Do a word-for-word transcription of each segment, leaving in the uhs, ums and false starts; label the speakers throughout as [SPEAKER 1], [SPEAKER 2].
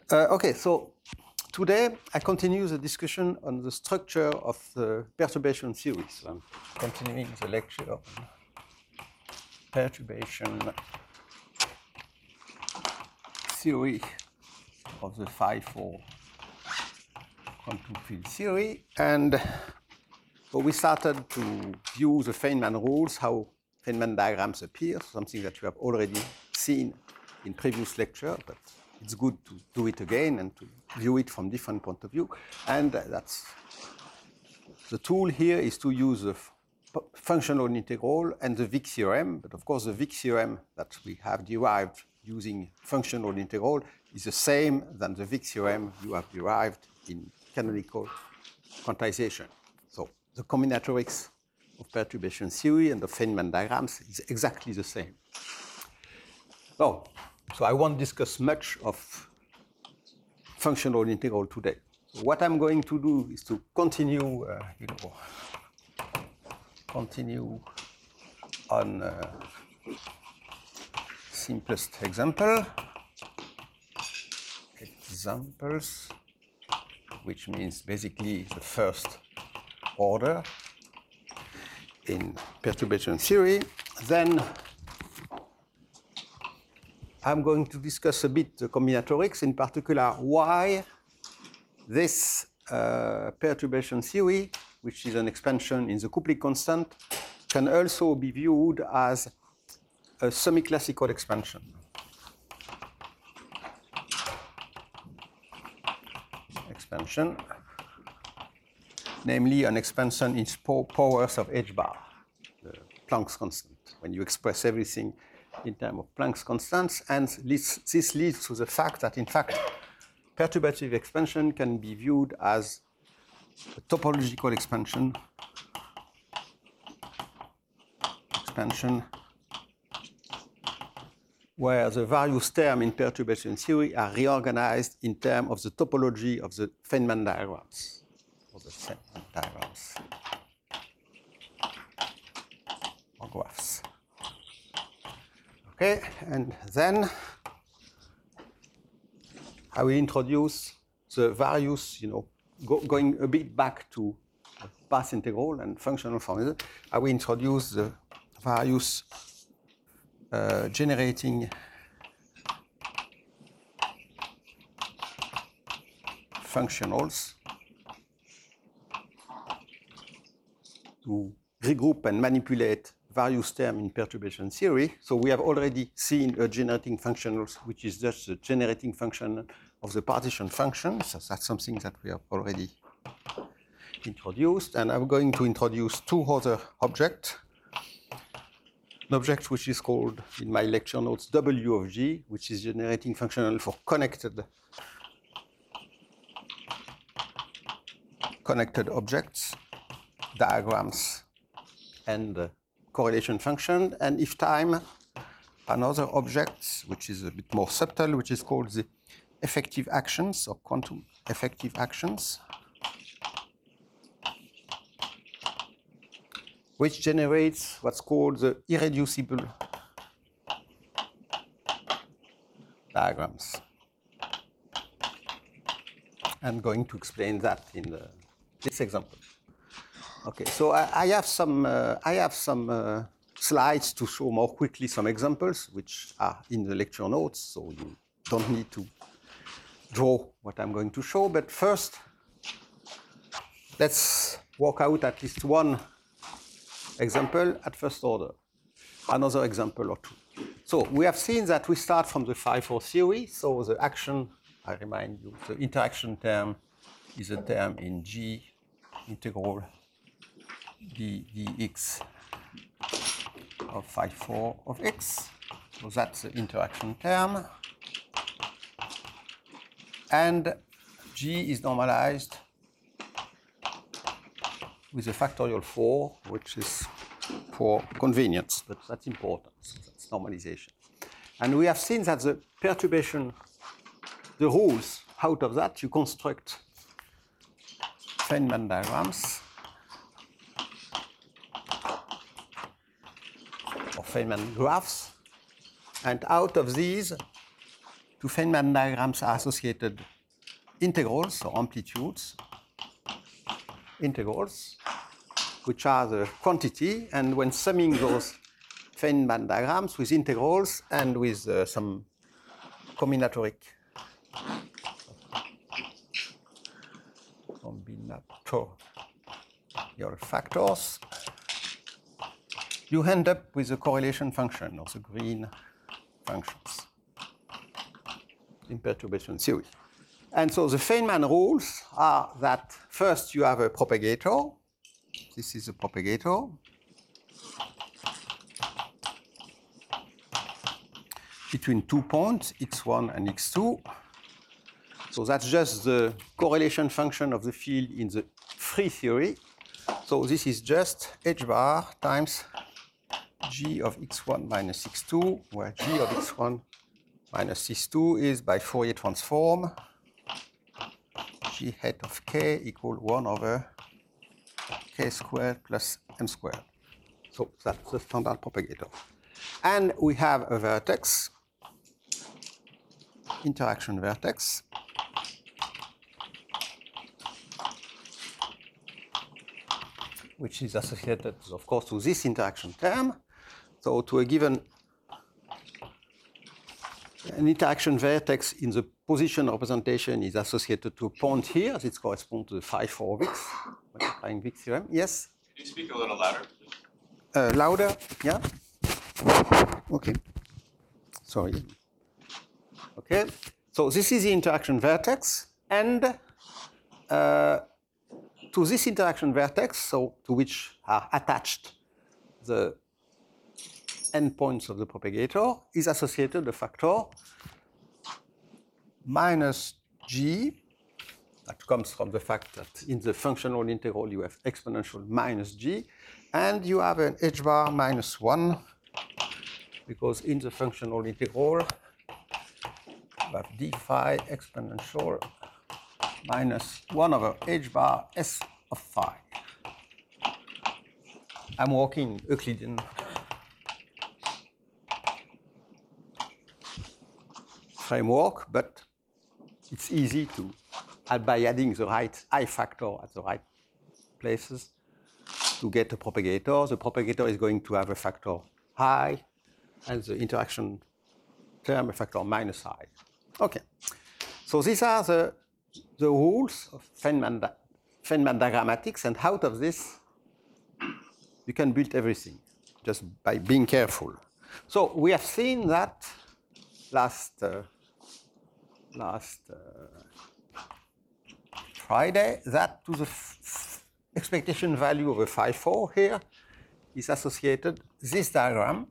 [SPEAKER 1] Uh, okay, so today I continue the discussion on the structure of the perturbation theory. So I'm continuing the lecture on perturbation theory of the phi four quantum field theory. And so we started to view the Feynman rules, how Feynman diagrams appear, something that you have already seen in previous lecture, but it's good to do it again and to view it from different point of view. And that's the tool here is to use the functional integral and the Wick theorem. But of course, the Wick theorem that we have derived using functional integral is the same than the Wick theorem you have derived in canonical quantization. So the combinatorics of perturbation theory and the Feynman diagrams is exactly the same. So, so I won't discuss much of functional integral today. So what I'm going to do is to continue, uh, you know, continue on uh, simplest example, examples, which means basically the first order in perturbation theory. Then I'm going to discuss a bit the combinatorics, in particular why this uh, perturbation theory, which is an expansion in the Coupling constant, can also be viewed as a semi-classical expansion. Expansion, namely an expansion in powers of h bar, the Planck's constant, when you express everything in terms of Planck's constants. And this, this leads to the fact that, in fact, perturbative expansion can be viewed as a topological expansion, expansion where the various terms in perturbation theory are reorganized in terms of the topology of the Feynman diagrams, or the Feynman diagrams, or graphs. Okay, and then I will introduce the various, you know, go, going a bit back to path integral and functional formula. I will introduce the various uh, generating functionals to regroup and manipulate various terms in perturbation theory. So we have already seen a generating functionals, which is just the generating function of the partition function. So that's something that we have already introduced. And I'm going to introduce two other objects. An object which is called, in my lecture notes, W of G, which is generating functional for connected, connected objects, diagrams, and uh, correlation function. And if time, another object, which is a bit more subtle, which is called the effective actions or quantum effective actions, which generates what's called the irreducible diagrams. I'm going to explain that in the, this example. Okay, so I, I have some, uh, I have some uh, slides to show more quickly some examples, which are in the lecture notes, so you don't need to draw what I'm going to show. But first, let's work out at least one example at first order, another example or two. So we have seen that we start from the phi four theory. So the action, I remind you, the interaction term is a term in G integral d dx of phi four of x. So that's the interaction term. And G is normalized with a factorial four, which is for convenience, but that's important. So that's normalization. And we have seen that the perturbation, the rules, out of that, you construct Feynman diagrams or Feynman graphs. And out of these, to Feynman diagrams are associated integrals or amplitudes, integrals, which are the quantity, and when summing those Feynman diagrams with integrals and with uh, some combinatoric combinatorial factors, you end up with a correlation function, or the green functions in perturbation theory. And so the Feynman rules are that first you have a propagator. This is a propagator. Between two points, x one and x two. So that's just the correlation function of the field in the free theory. So this is just h bar times g of x one minus x two, where g of x one minus x two is by Fourier transform g hat of k equal one over k squared plus m squared. So that's the standard propagator. And we have a vertex, interaction vertex, which is associated, of course, to this interaction term. So to a given an interaction vertex in the position representation is associated to a point here. This corresponds to the phi four Wick, multiplying Wick theorem. Yes?
[SPEAKER 2] Can you speak a little louder, please?
[SPEAKER 1] Uh, louder, yeah? Okay. Sorry. Okay. So this is the interaction vertex, and uh, to this interaction vertex, so to which are attached the endpoints of the propagator, is associated the factor minus g. That comes from the fact that in the functional integral you have exponential minus g, and you have an h bar minus one, because in the functional integral you have d phi exponential minus one over h bar s of phi. I'm working Euclidean framework, but it's easy to, uh, by adding the right I factor at the right places, to get a propagator. The propagator is going to have a factor I, and the interaction term a factor minus I. Okay, so these are the, the rules of Feynman, Feynman diagrammatics, and out of this, you can build everything just by being careful. So we have seen that last, uh, last uh, Friday, that to the f f expectation value of a phi four here is associated this diagram.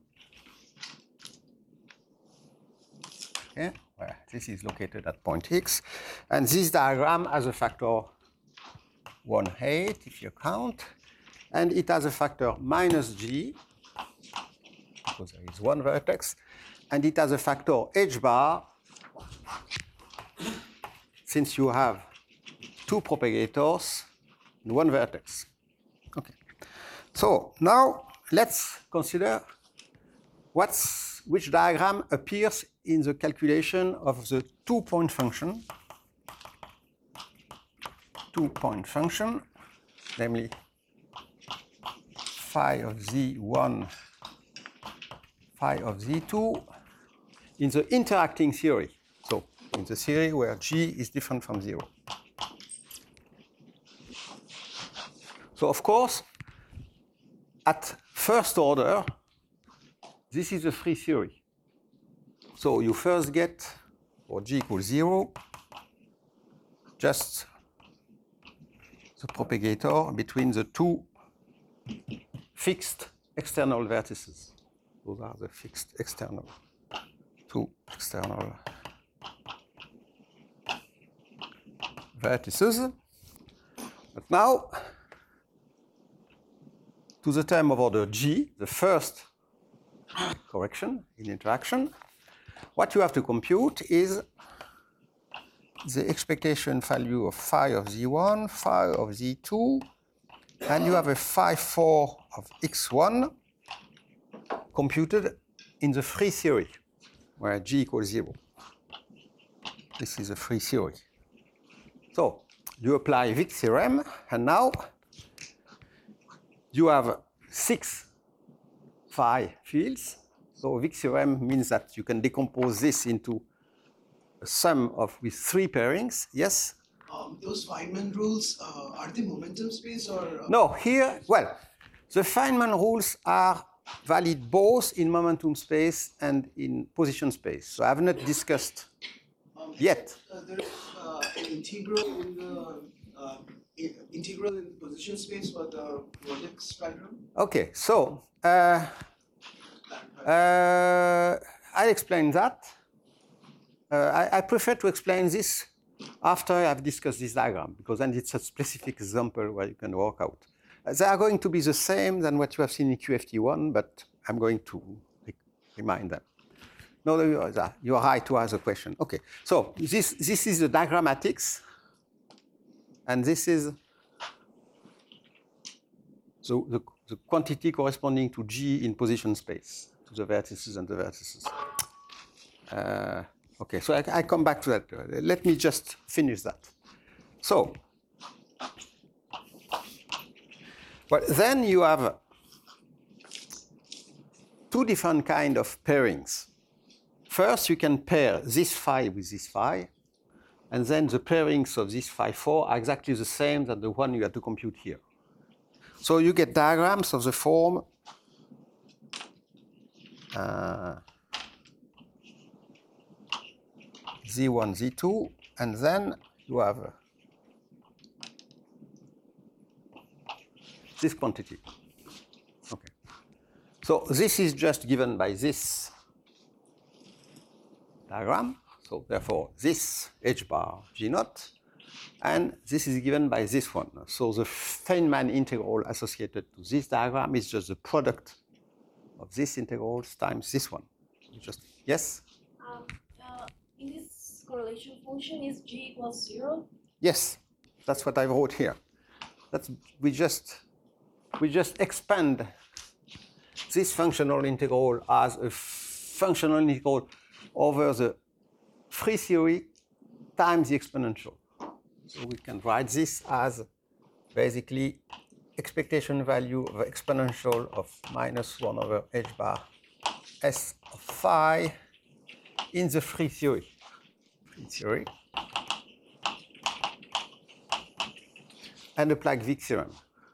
[SPEAKER 1] Okay, where this is located at point x, and this diagram has a factor one eight if you count, and it has a factor minus g, because there is one vertex, and it has a factor h bar, since you have two propagators and one vertex. Okay. So now let's consider what's, which diagram appears in the calculation of the two-point function, two-point function, namely phi of z one, phi of z two, in the interacting theory. So in the theory where g is different from zero. So of course, at first order, this is a free theory. So you first get, for g equals zero, just the propagator between the two fixed external vertices. Those are the fixed external, two external vertices. But now, to the term of order g, the first correction in interaction, what you have to compute is the expectation value of phi of z one, phi of z two, and you have a phi four of x one computed in the free theory, where g equals zero. This is a free theory. So you apply Wick theorem, and now you have six phi fields. So Wick theorem means that you can decompose this into a sum of with three pairings. Yes?
[SPEAKER 2] Um, those Feynman rules, uh, are they momentum space or? Uh...
[SPEAKER 1] No, here, well, the Feynman rules are valid both in momentum space and in position space. So I have not discussed
[SPEAKER 2] um,
[SPEAKER 1] yet.
[SPEAKER 2] Uh, there is uh, an integral in the uh, integral in position space for the vortex spectrum.
[SPEAKER 1] Okay, so uh, uh, I'll explain that. Uh, I, I prefer to explain this after I've discussed this diagram, because then it's a specific example where you can work out. Uh, they are going to be the same than what you have seen in Q F T one, but I'm going to re remind them. No, you are, you are right to ask a question. Okay, so this, this is the diagrammatics, and this is the, the, the quantity corresponding to G in position space, to the vertices and the vertices. Uh, okay, so I, I come back to that. Let me just finish that. So, well, then you have two different kind of pairings. First, you can pair this phi with this phi, and then the pairings of this phi four are exactly the same as the one you have to compute here. So you get diagrams of the form uh, Z one, Z two, and then you have uh, this quantity. Okay. So this is just given by this diagram. So therefore, this H bar G naught, and this is given by this one. So the Feynman integral associated to this diagram is just the product of this integrals times this one. Just yes.
[SPEAKER 3] Um, uh, in this correlation function, is G equals zero?
[SPEAKER 1] Yes, that's what I wrote here. That's we just we just expand this functional integral as a functional integral over the free theory times the exponential. So we can write this as basically expectation value of exponential of minus one over h bar s of phi in the free theory. Free theory. And apply Wick theorem.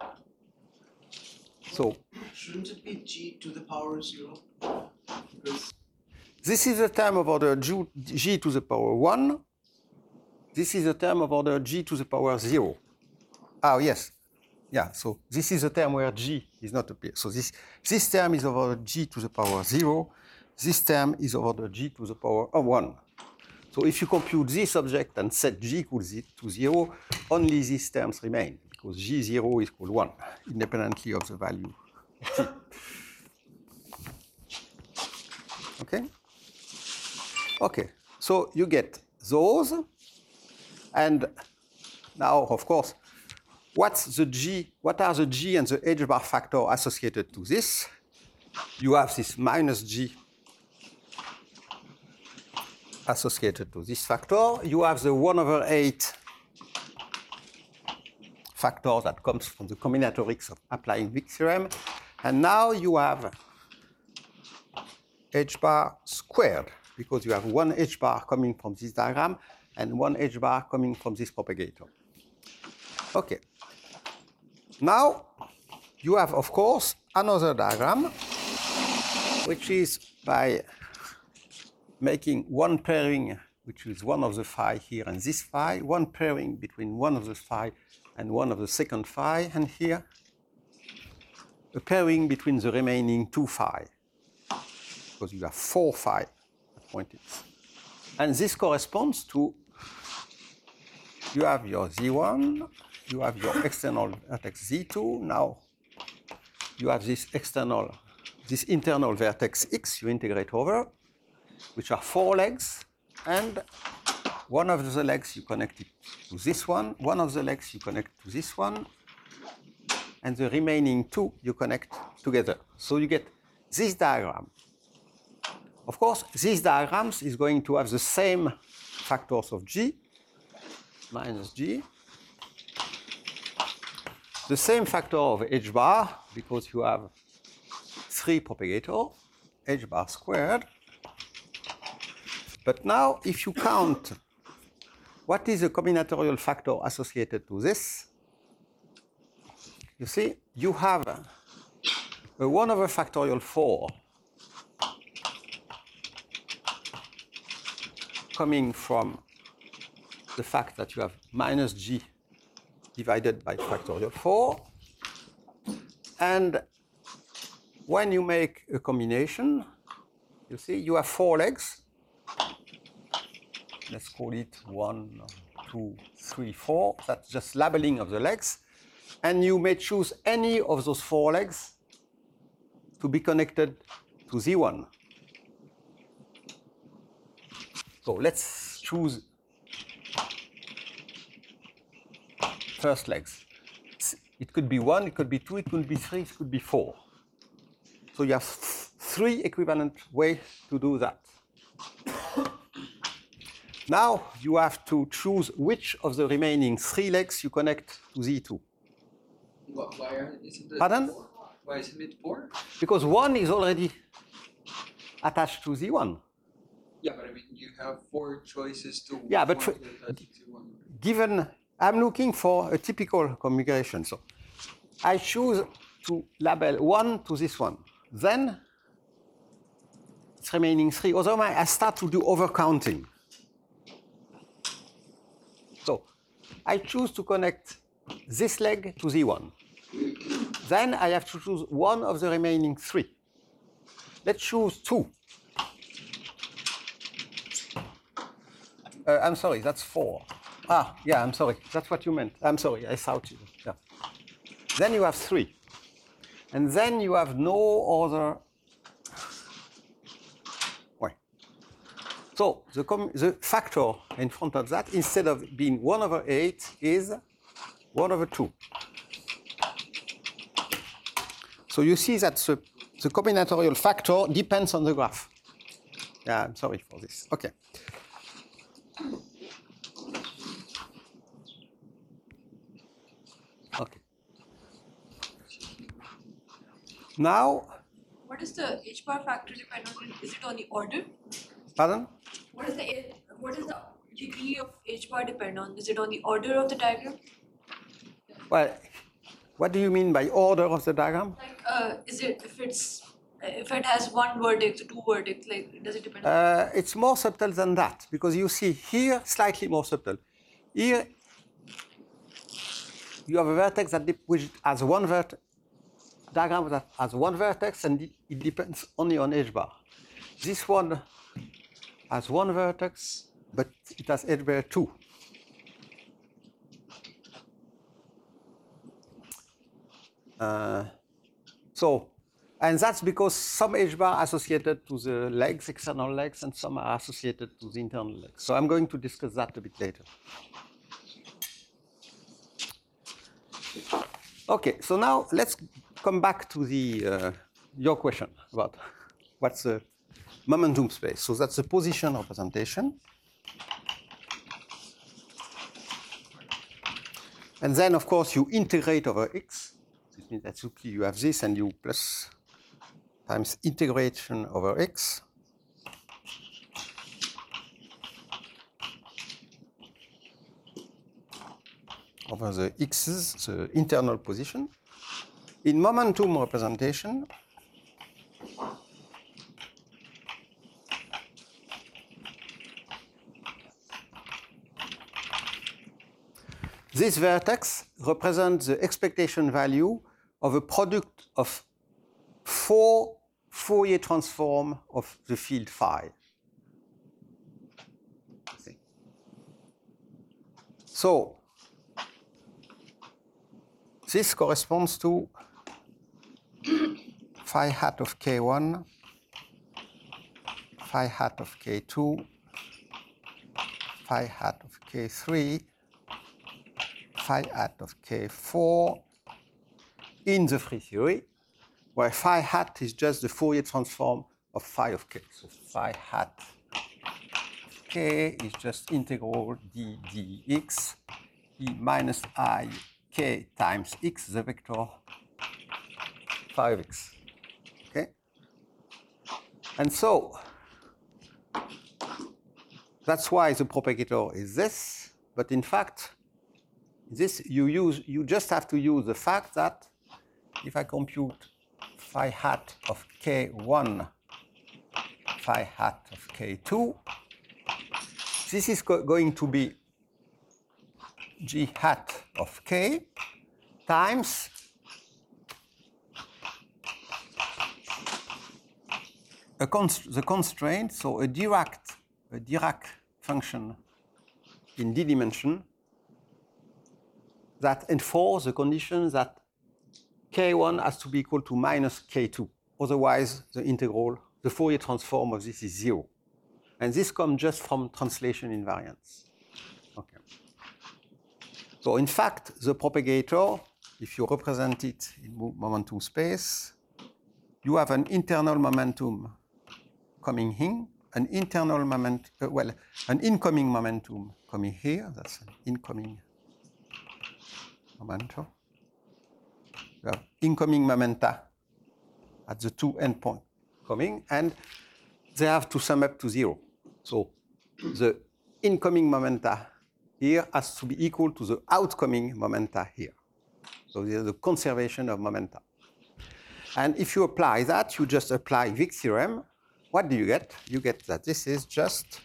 [SPEAKER 1] So
[SPEAKER 2] shouldn't it be G to the power zero? Because
[SPEAKER 1] this is a term of order G, G to the power one. This is a term of order G to the power zero. Oh, yes. Yeah, so this is a term where G is not appear. So this, this term is of order G to the power zero. This term is of order G to the power of one. So if you compute this object and set G equals to zero, only these terms remain, because G zero is equal to one, independently of the value of T. Okay? Okay, so you get those. And now, of course, what's the G, what are the G and the H bar factor associated to this? You have this minus G associated to this factor. You have the one over eight factor that comes from the combinatorics of applying Wick theorem. And now you have H bar squared, because you have one H bar coming from this diagram and one H bar coming from this propagator. Okay. Now you have, of course, another diagram, which is by making one pairing, which is one of the phi here and this phi, one pairing between one of the phi and one of the second phi, and here a pairing between the remaining two phi, because you have four phi at point X. And this corresponds to, you have your Z one, you have your external vertex Z two. Now you have this external, this internal vertex X you integrate over, which are four legs, and one of the legs you connect it to this one, one of the legs you connect to this one, and the remaining two you connect together. So you get this diagram. Of course, these diagrams is going to have the same factors of G, minus G. The same factor of H bar, because you have three propagators, H bar squared. But now, if you count what is the combinatorial factor associated to this, you see, you have a one over factorial four coming from the fact that you have minus G divided by factorial four. And when you make a combination, you see, you have four legs. Let's call it one, two, three, four. That's just labeling of the legs. And you may choose any of those four legs to be connected to Z one. So let's choose first legs. It could be one, it could be two, it could be three, it could be four. So you have three equivalent ways to do that. Now you have to choose which of the remaining three legs you connect to Z two.
[SPEAKER 4] Why isn't it
[SPEAKER 1] Pardon?
[SPEAKER 4] four? Why isn't it four?
[SPEAKER 1] Because one is already attached to Z one.
[SPEAKER 4] Yeah, but I mean, you have four choices to.
[SPEAKER 1] Yeah, but
[SPEAKER 4] one
[SPEAKER 1] for-
[SPEAKER 4] to attach to one.
[SPEAKER 1] Given, I'm looking for a typical configuration. So I choose to label one to this one. Then it's remaining three. Otherwise, I start to do overcounting. So I choose to connect this leg to Z one. Then I have to choose one of the remaining three. Let's choose two. Uh, I'm sorry, that's four. Ah, yeah, I'm sorry. That's what you meant. I'm sorry, I thought you. Yeah. Then you have three. And then you have no other. Wait. So the, com the factor in front of that, instead of being one over eight, is one over two. So you see that the, the combinatorial factor depends on the graph. Yeah, I'm sorry for this. Okay. Okay. Now,
[SPEAKER 5] What is the H bar factor depend on? Is it on the order?
[SPEAKER 1] pardon?
[SPEAKER 5] What is the what is the degree of H bar depend on? Is it on the order of the diagram?
[SPEAKER 1] Well, what do you mean by order of the diagram?
[SPEAKER 5] Like, uh, is it if it's if it has one vertex, two vertex, like does it depend? on
[SPEAKER 1] Uh, it's more subtle than that, because you see here, slightly more subtle. Here, you have a vertex that dep- which has one vertex, diagram that has one vertex, and it, it depends only on H bar. This one has one vertex, but it has H bar two. Uh, so, and that's because some H bar are associated to the legs, external legs, and some are associated to the internal legs. So I'm going to discuss that a bit later. Okay, so now let's come back to the uh, your question about what's the momentum space. So that's the position representation. And then, of course, you integrate over x. This means that you have this and you plus times integration over x. Over the x's, the internal position. In momentum representation, this vertex represents the expectation value of a product of four Fourier transform of the field phi. So this corresponds to phi hat of k one, phi hat of k two, phi hat of k three, phi hat of k four in the free theory, where phi hat is just the Fourier transform of phi of k. So phi hat of k is just integral d dx e minus I k times x, the vector phi of x. Okay? And so that's why the propagator is this, but in fact, this you use you just have to use the fact that if I compute phi hat of k one, phi hat of k two, this is go going to be g hat of k times a const the constraint, so a Dirac, a Dirac function in d dimension that enforces the condition that k one has to be equal to minus k two. Otherwise, the integral, the Fourier transform of this is zero. And this comes just from translation invariance. Okay. So in fact, the propagator, if you represent it in momentum space, you have an internal momentum coming in, an internal moment, uh, well, an incoming momentum coming here. That's an incoming momentum. You have incoming momenta at the two endpoints coming, and they have to sum up to zero. So the incoming momenta here has to be equal to the outcoming momenta here. So there's the conservation of momenta. And if you apply that, you just apply Wick's theorem. What do you get? You get that this is just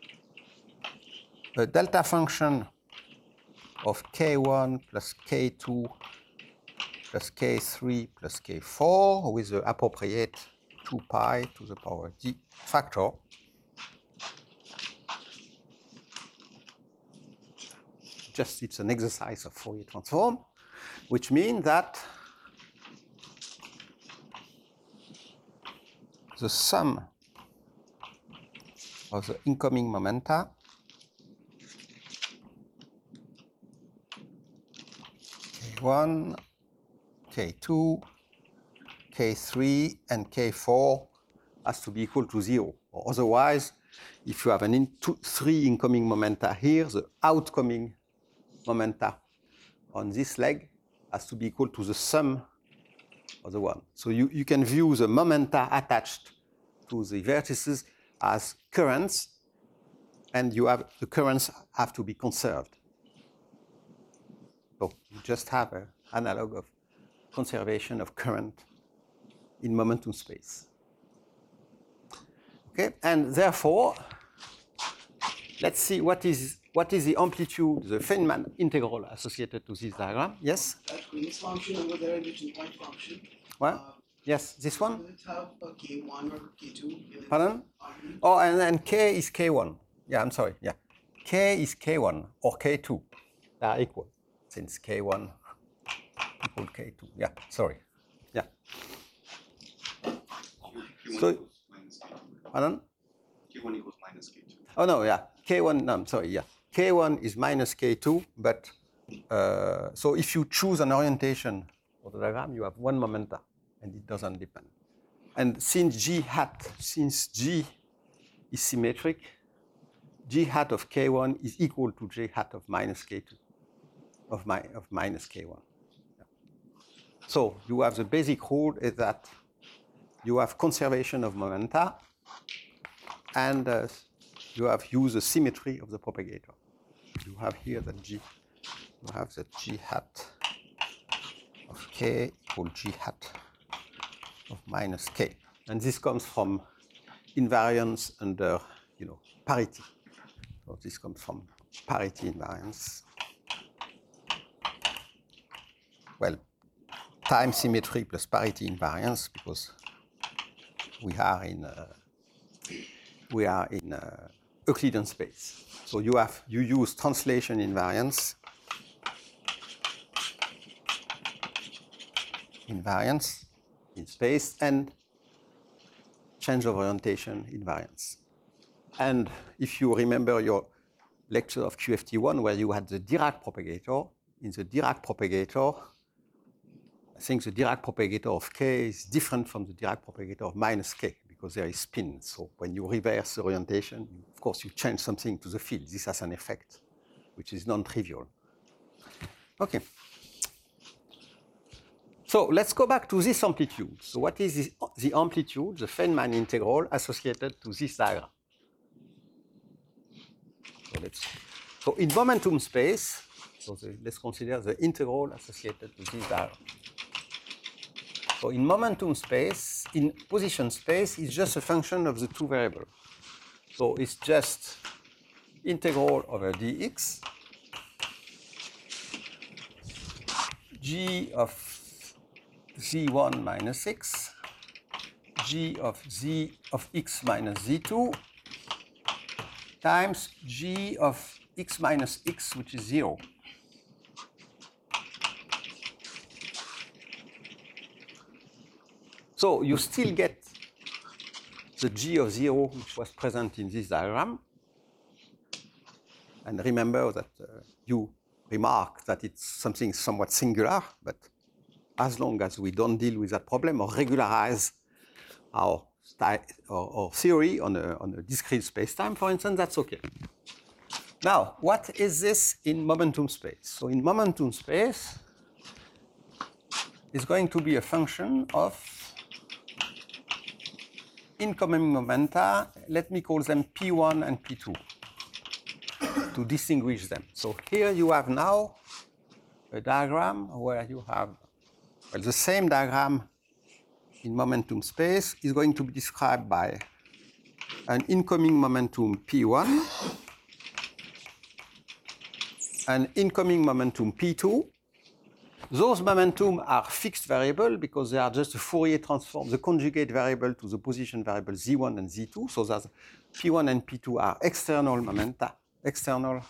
[SPEAKER 1] a delta function of k one plus k two plus k three plus k four with the appropriate two pi to the power d factor. Just it's an exercise of Fourier transform, which means that the sum of the incoming momenta k one, k two, k three, and k four has to be equal to zero. Or otherwise, if you have an in two, three incoming momenta here, the outcoming momenta on this leg has to be equal to the sum of the one. So you, you can view the momenta attached to the vertices as currents, and you have the currents have to be conserved. So you just have an analog of conservation of current in momentum space. Okay, and therefore, let's see what is what is the amplitude, the Feynman integral associated to this diagram. Yes?
[SPEAKER 2] That Green's function over there, the two-point function.
[SPEAKER 1] What?
[SPEAKER 2] Uh,
[SPEAKER 1] Yes, this one?
[SPEAKER 2] Will it have a k one or k two? in its
[SPEAKER 1] Pardon?
[SPEAKER 2] argument?
[SPEAKER 1] Oh, and then k is k one. Yeah, I'm sorry. Yeah. K is k one or k two. They are equal since k one equal k two. Yeah, sorry. Yeah. So, pardon?
[SPEAKER 6] K one equals minus K two.
[SPEAKER 1] Oh, no, yeah. k one, no, I'm sorry, yeah. k one is minus k two, but uh, so if you choose an orientation for the diagram, you have one momenta, and it doesn't depend. And since g hat, since g is symmetric, g hat of k one is equal to g hat of minus k two, of, my, of minus k one. Yeah. So you have the basic rule is that you have conservation of momenta, and uh, you have used the symmetry of the propagator. You have here that g, you have that g hat of k equal g hat of minus k, and this comes from invariance under, you know, parity. So this comes from parity invariance. Well, time symmetry plus parity invariance, because we are in uh, we are in uh, Euclidean space. So you have you use translation invariance, invariance in space, and change of orientation invariance. And if you remember your lecture of Q F T one where you had the Dirac propagator, in the Dirac propagator, I think the Dirac propagator of k is different from the Dirac propagator of minus k, because there is spin. So when you reverse the orientation, of course, you change something to the field. This has an effect, which is non-trivial. Okay. So let's go back to this amplitude. So what is this, the amplitude, the Feynman integral associated to this diagram? So, let's, so in momentum space, so the, let's consider the integral associated to this diagram. So in momentum space, in position space, it's just a function of the two variables. So it's just integral over dx, g of z one minus x, g of z of x minus z two, times g of x minus x, which is zero. So you still get the g of zero, which was present in this diagram. And remember that uh, you remark that it's something somewhat singular, but as long as we don't deal with that problem or regularize our, our, our theory on a, on a discrete spacetime, for instance, that's okay. Now, what is this in momentum space? So in momentum space, it's going to be a function of incoming momenta. Let me call them P one and P two to distinguish them. So here you have now a diagram where you have, well, the same diagram in momentum space is going to be described by an incoming momentum P one, an incoming momentum P two. Those momentum are fixed variable because they are just a Fourier transform, the conjugate variable to the position variable z one and z two. So that P one and P two are external momenta, external,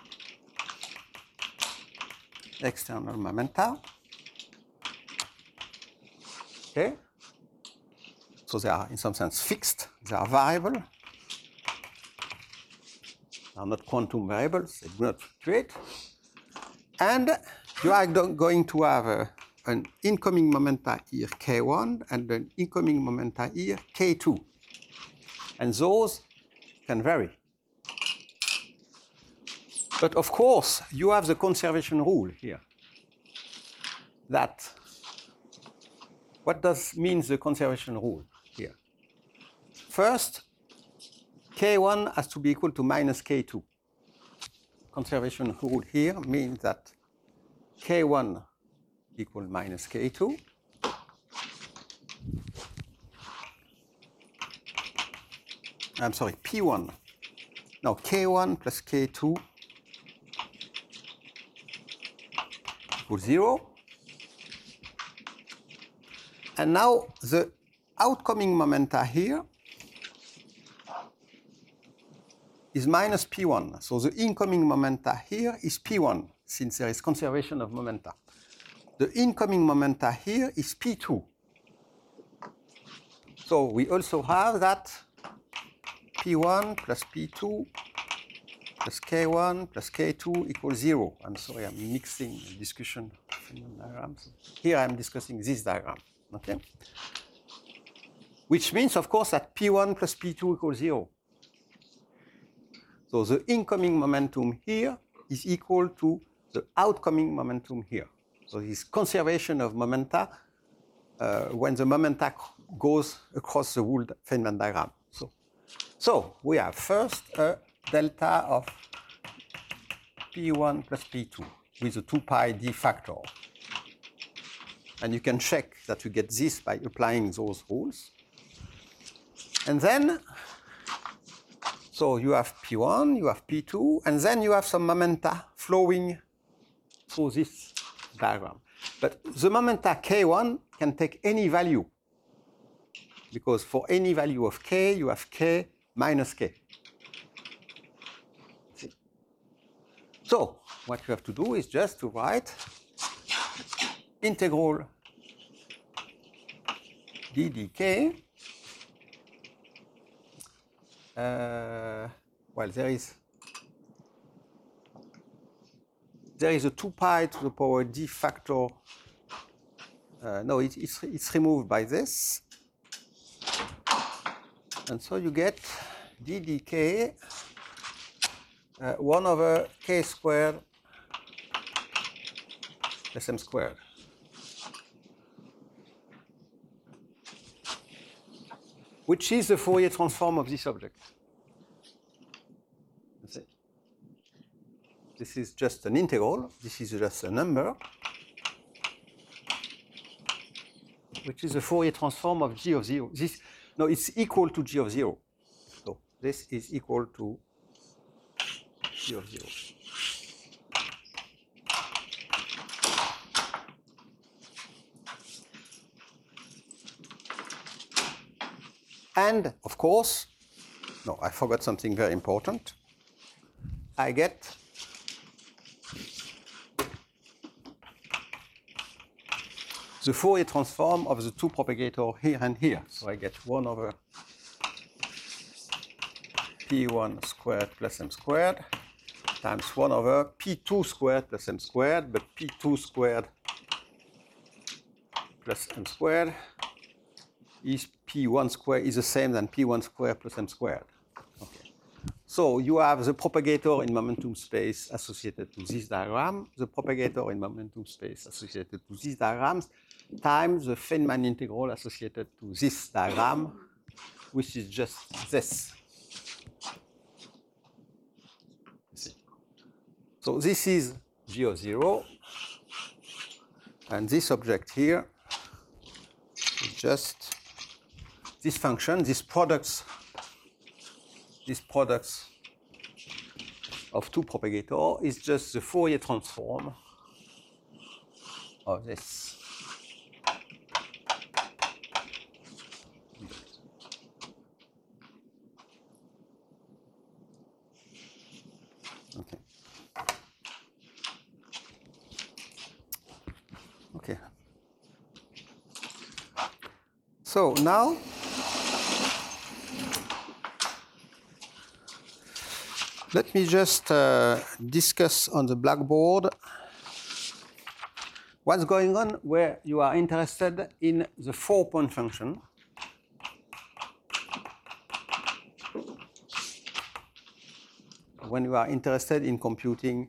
[SPEAKER 1] external momenta. Okay? So they are in some sense fixed, they are variable. They are not quantum variables, they do not fluctuate. And you are going to have a, an incoming momenta here k one and an incoming momenta here k two. And those can vary. But of course, you have the conservation rule here. That, what does mean the conservation rule here? First, k one has to be equal to minus k two. Conservation rule here means that k one equal minus k two. I'm sorry, P one. Now k one plus k two equals zero. And now the outcoming momenta here is minus P one. So the incoming momenta here is P one, since there is conservation of momenta. The incoming momenta here is P two. So we also have that P one plus P two plus k one plus k two equals zero. I'm sorry, I'm mixing the discussion diagrams. Here I'm discussing this diagram, okay? Which means, of course, that P one plus P two equals zero. So the incoming momentum here is equal to the outcoming momentum here. So this conservation of momenta uh, when the momenta goes across the whole Feynman diagram. So, so we have first a delta of P one plus P two with a two pi d factor. And you can check that you get this by applying those rules. And then, so you have P one, you have P two, and then you have some momenta flowing through this diagram. But the momenta k one can take any value, because for any value of k, you have k minus k. See? So what you have to do is just to write integral d dk. Uh, well, there is there is a two pi to the power d factor. Uh, no, it, it's it's removed by this. And so you get d dk uh, one over k squared plus m squared. Which is the Fourier transform of this object. This is just an integral. This is just a number, which is the Fourier transform of g of zero. This, no, it's equal to g of zero. So this is equal to g of zero. And of course, no, I forgot something very important. I get the Fourier transform of the two propagators here and here. So I get one over p one squared plus m squared times one over p two squared plus m squared, but p two squared plus m squared is p one squared is the same than p one squared plus m squared. Okay. So you have the propagator in momentum space associated to this diagram, the propagator in momentum space associated to these diagrams, times the Feynman integral associated to this diagram, which is just this. So this is g of zero, and this object here is just this function, these products, these products of two propagators is just the Fourier transform of this. Okay. Okay. So now let me just uh, discuss on the blackboard what's going on where you are interested in the four-point function. When you are interested in computing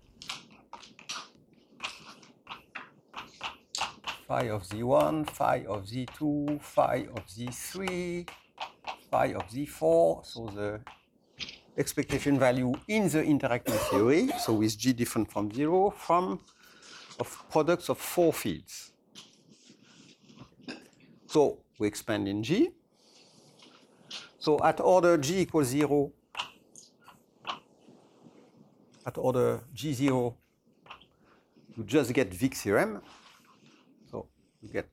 [SPEAKER 1] phi of z one, phi of z two, phi of z three, phi of z four, so the expectation value in the interacting theory, so with g different from zero, from of products of four fields. So we expand in G. So at order G equals zero, at order G zero, you just get Wick theorem. So you get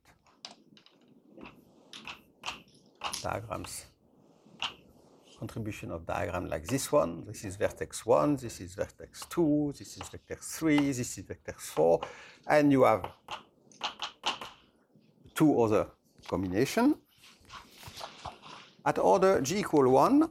[SPEAKER 1] diagrams, contribution of diagram like this one. This is vertex one, this is vertex two, this is vector three, this is vector four, and you have two other combination. At order G equal one,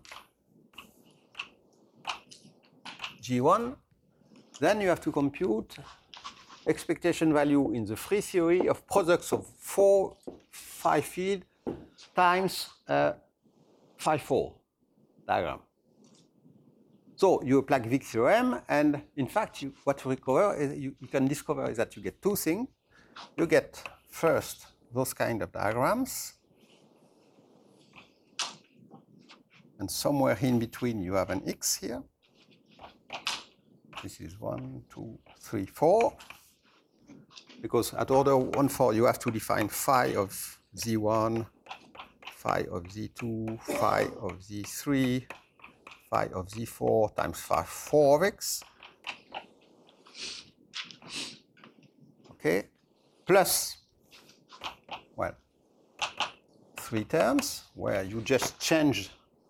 [SPEAKER 1] G one, then you have to compute expectation value in the free theory of products of four phi field times uh, phi four diagram. So you apply Wick theorem, and in fact, you, what you recover is you, you can discover is that you get two things. You get first those kind of diagrams, and somewhere in between you have an X here. This is one, two, three, four. Because at order one, four, you have to define phi of z one, phi of z two, phi of z three, phi of z four times phi four of x. Okay, plus, well, three terms where you just change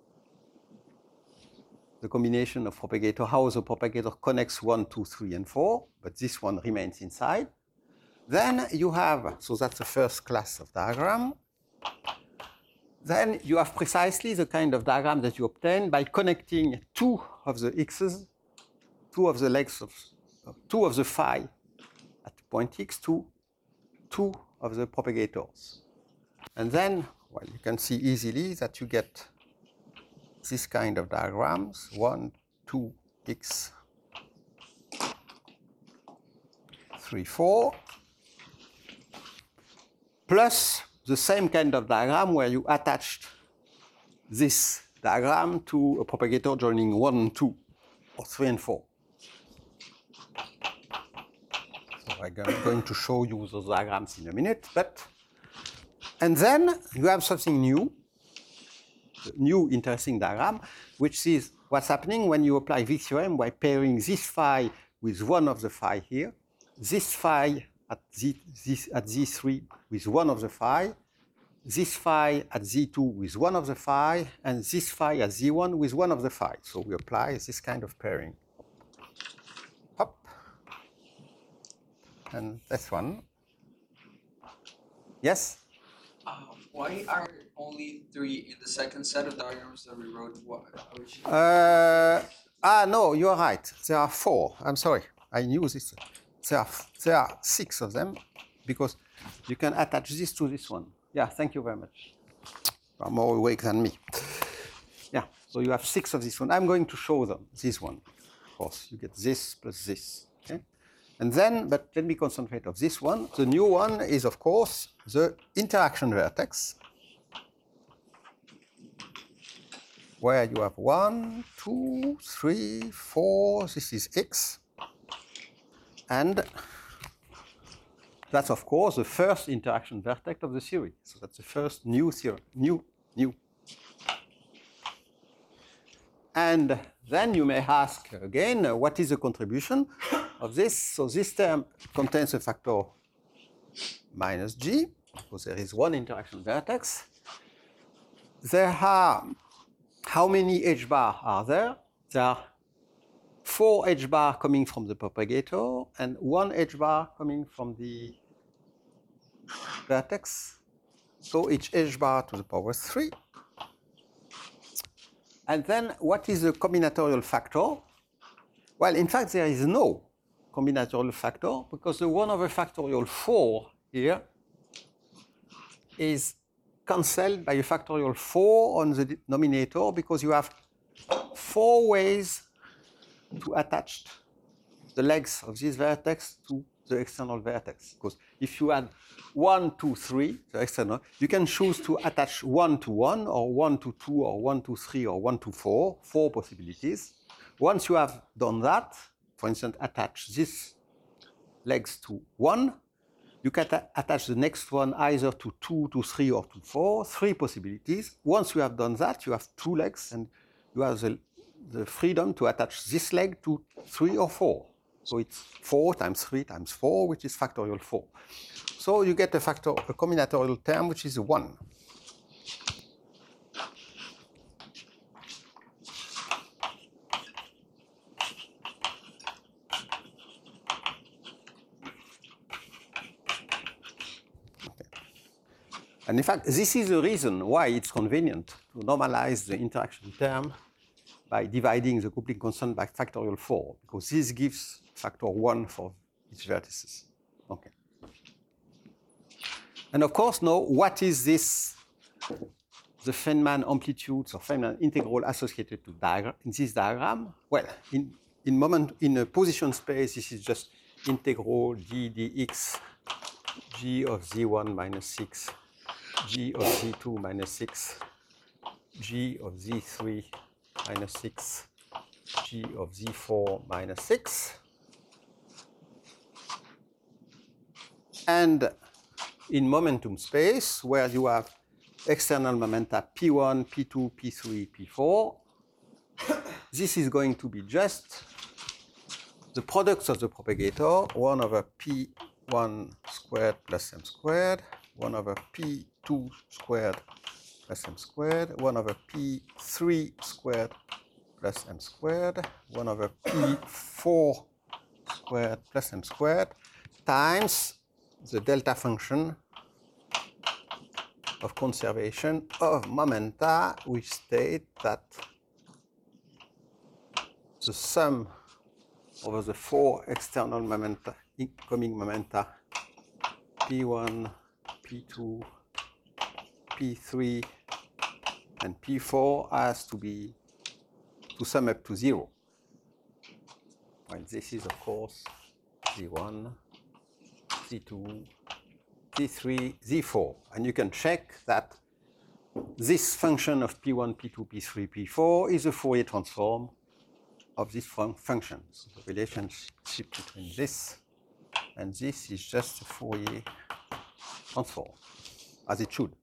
[SPEAKER 1] the combination of propagator, how the propagator connects one, two, three, and four, but this one remains inside. Then you have, so that's the first class of diagram. Then you have precisely the kind of diagram that you obtain by connecting two of the x's, two of the legs of, two of the phi at point x to two of the propagators. And then, well, you can see easily that you get this kind of diagrams, one, two, x, three, four, plus the same kind of diagram where you attached this diagram to a propagator joining one and two, or three and four. So I'm going to show you those diagrams in a minute, but, and then you have something new, a new interesting diagram, which is what's happening when you apply V theorem by pairing this phi with one of the phi here, this phi at Z, this, at Z three with one of the phi, this phi at Z two with one of the phi, and this phi at Z one with one of the phi. So we apply this kind of pairing. Hop. And this one. Yes?
[SPEAKER 4] Uh, why are only three in the second set of diagrams that we wrote? What?
[SPEAKER 1] Uh, ah, no, you're right. There are four. I'm sorry. I knew this. There are, there are six of them because you can attach this to this one. Yeah, thank you very much. You are more awake than me. Yeah, so you have six of this one. I'm going to show them this one. Of course, you get this plus this. Okay? And then, but let me concentrate on this one. The new one is, of course, the interaction vertex, where you have one, two, three, four. This is x. And that's, of course, the first interaction vertex of the theory. So that's the first new theory, new, new. And then you may ask again, uh, what is the contribution of this? So this term contains a factor minus g, because there is one interaction vertex. There are, how many h bar are there? There are four h bar coming from the propagator and one h bar coming from the vertex. So each h bar to the power three. And then what is the combinatorial factor? Well, in fact, there is no combinatorial factor because the one over factorial four here is cancelled by a factorial four on the denominator because you have four ways to attach the legs of this vertex to the external vertex. Because if you add one, two, three, the external, you can choose to attach one to one, or one to two, or one to three, or one to four, four possibilities. Once you have done that, for instance, attach these legs to one, you can attach the next one either to two, to three, or to four, three possibilities. Once you have done that, you have two legs, and you have the the freedom to attach this leg to three or four. So it's four times three times four, which is factorial four. So you get a factor, a combinatorial term, which is one. Okay. And in fact, this is the reason why it's convenient to normalize the interaction term by dividing the coupling constant by factorial four, because this gives factor one for each vertices. Okay. And of course, now, what is this, the Feynman amplitudes or Feynman integral associated to diagram, in this diagram? Well, in, in moment, in a position space, this is just integral g dx, g of z one minus six, g of z two minus six, g of z three minus six, g of z four minus six. And in momentum space, where you have external momenta p one, p two, p three, p four, this is going to be just the products of the propagator, one over p one squared plus m squared, one over p two squared plus m squared, one over p three squared plus m squared, one over p four squared plus m squared, times the delta function of conservation of momenta, which state that the sum over the four external momenta, incoming momenta, p one, p two, p three, and P four has to be to sum up to zero. Well, this is of course Z one, Z two, Z three, Z four, and you can check that this function of P one, P two, P three, P four is a Fourier transform of these fun functions. The relationship between this and this is just a Fourier transform, as it should.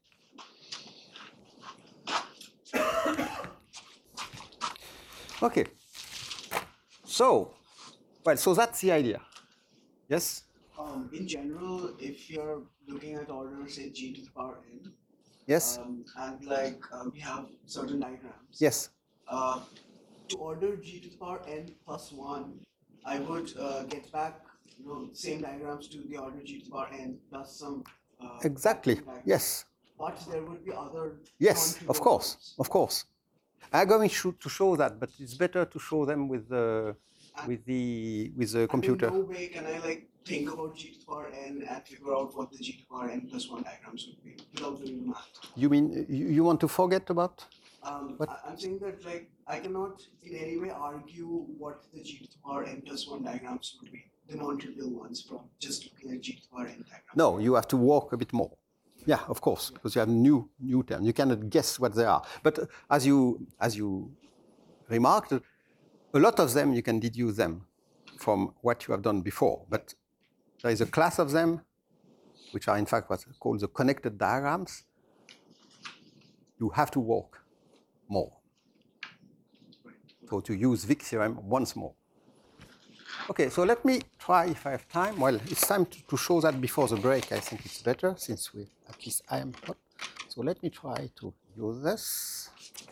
[SPEAKER 1] Okay, so, well, so that's the idea. Yes?
[SPEAKER 2] Um, in general, if you're looking at order, say g to the power n,
[SPEAKER 1] Yes?
[SPEAKER 2] um, and like uh, we have certain diagrams.
[SPEAKER 1] Yes.
[SPEAKER 2] Uh, to order g to the power n plus one, I would uh, get back, you know, same diagrams to the order g to the power n plus some. Uh,
[SPEAKER 1] Exactly.
[SPEAKER 2] diagrams.
[SPEAKER 1] Yes.
[SPEAKER 2] But there would be other.
[SPEAKER 1] Yes, of
[SPEAKER 2] non-trivial
[SPEAKER 1] course,
[SPEAKER 2] ones.
[SPEAKER 1] of course. I'm going to to show that, but it's better to show them with the with the with the computer.
[SPEAKER 2] And in no way can I like think about g to the power n and figure out what the g to the power n plus one diagrams would be without doing the math.
[SPEAKER 1] You mean you, you want to forget about?
[SPEAKER 2] Um,
[SPEAKER 1] What?
[SPEAKER 2] I, I'm saying that like I cannot in any way argue what the g to the power n plus one diagrams would be, the non-trivial ones, from just looking at g to the power n diagrams.
[SPEAKER 1] No, you have to work a bit more. Yeah, of course, because you have new new terms. You cannot guess what they are. But uh, as you as you remarked, a lot of them you can deduce them from what you have done before. But there is a class of them, which are in fact what's called the connected diagrams. You have to work more. So to use Wick theorem once more. Okay, so let me try if I have time. Well, it's time to, to show that before the break. I think it's better since we, at least I am hot. So let me try to use this.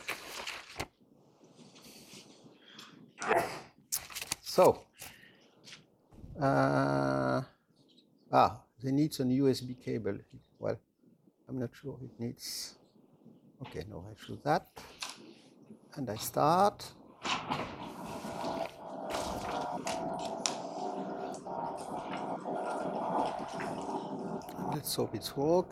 [SPEAKER 1] So, uh, ah, they need a U S B cable. Well, I'm not sure it needs. Okay, no, I choose that. And I start. Let's hope it's work.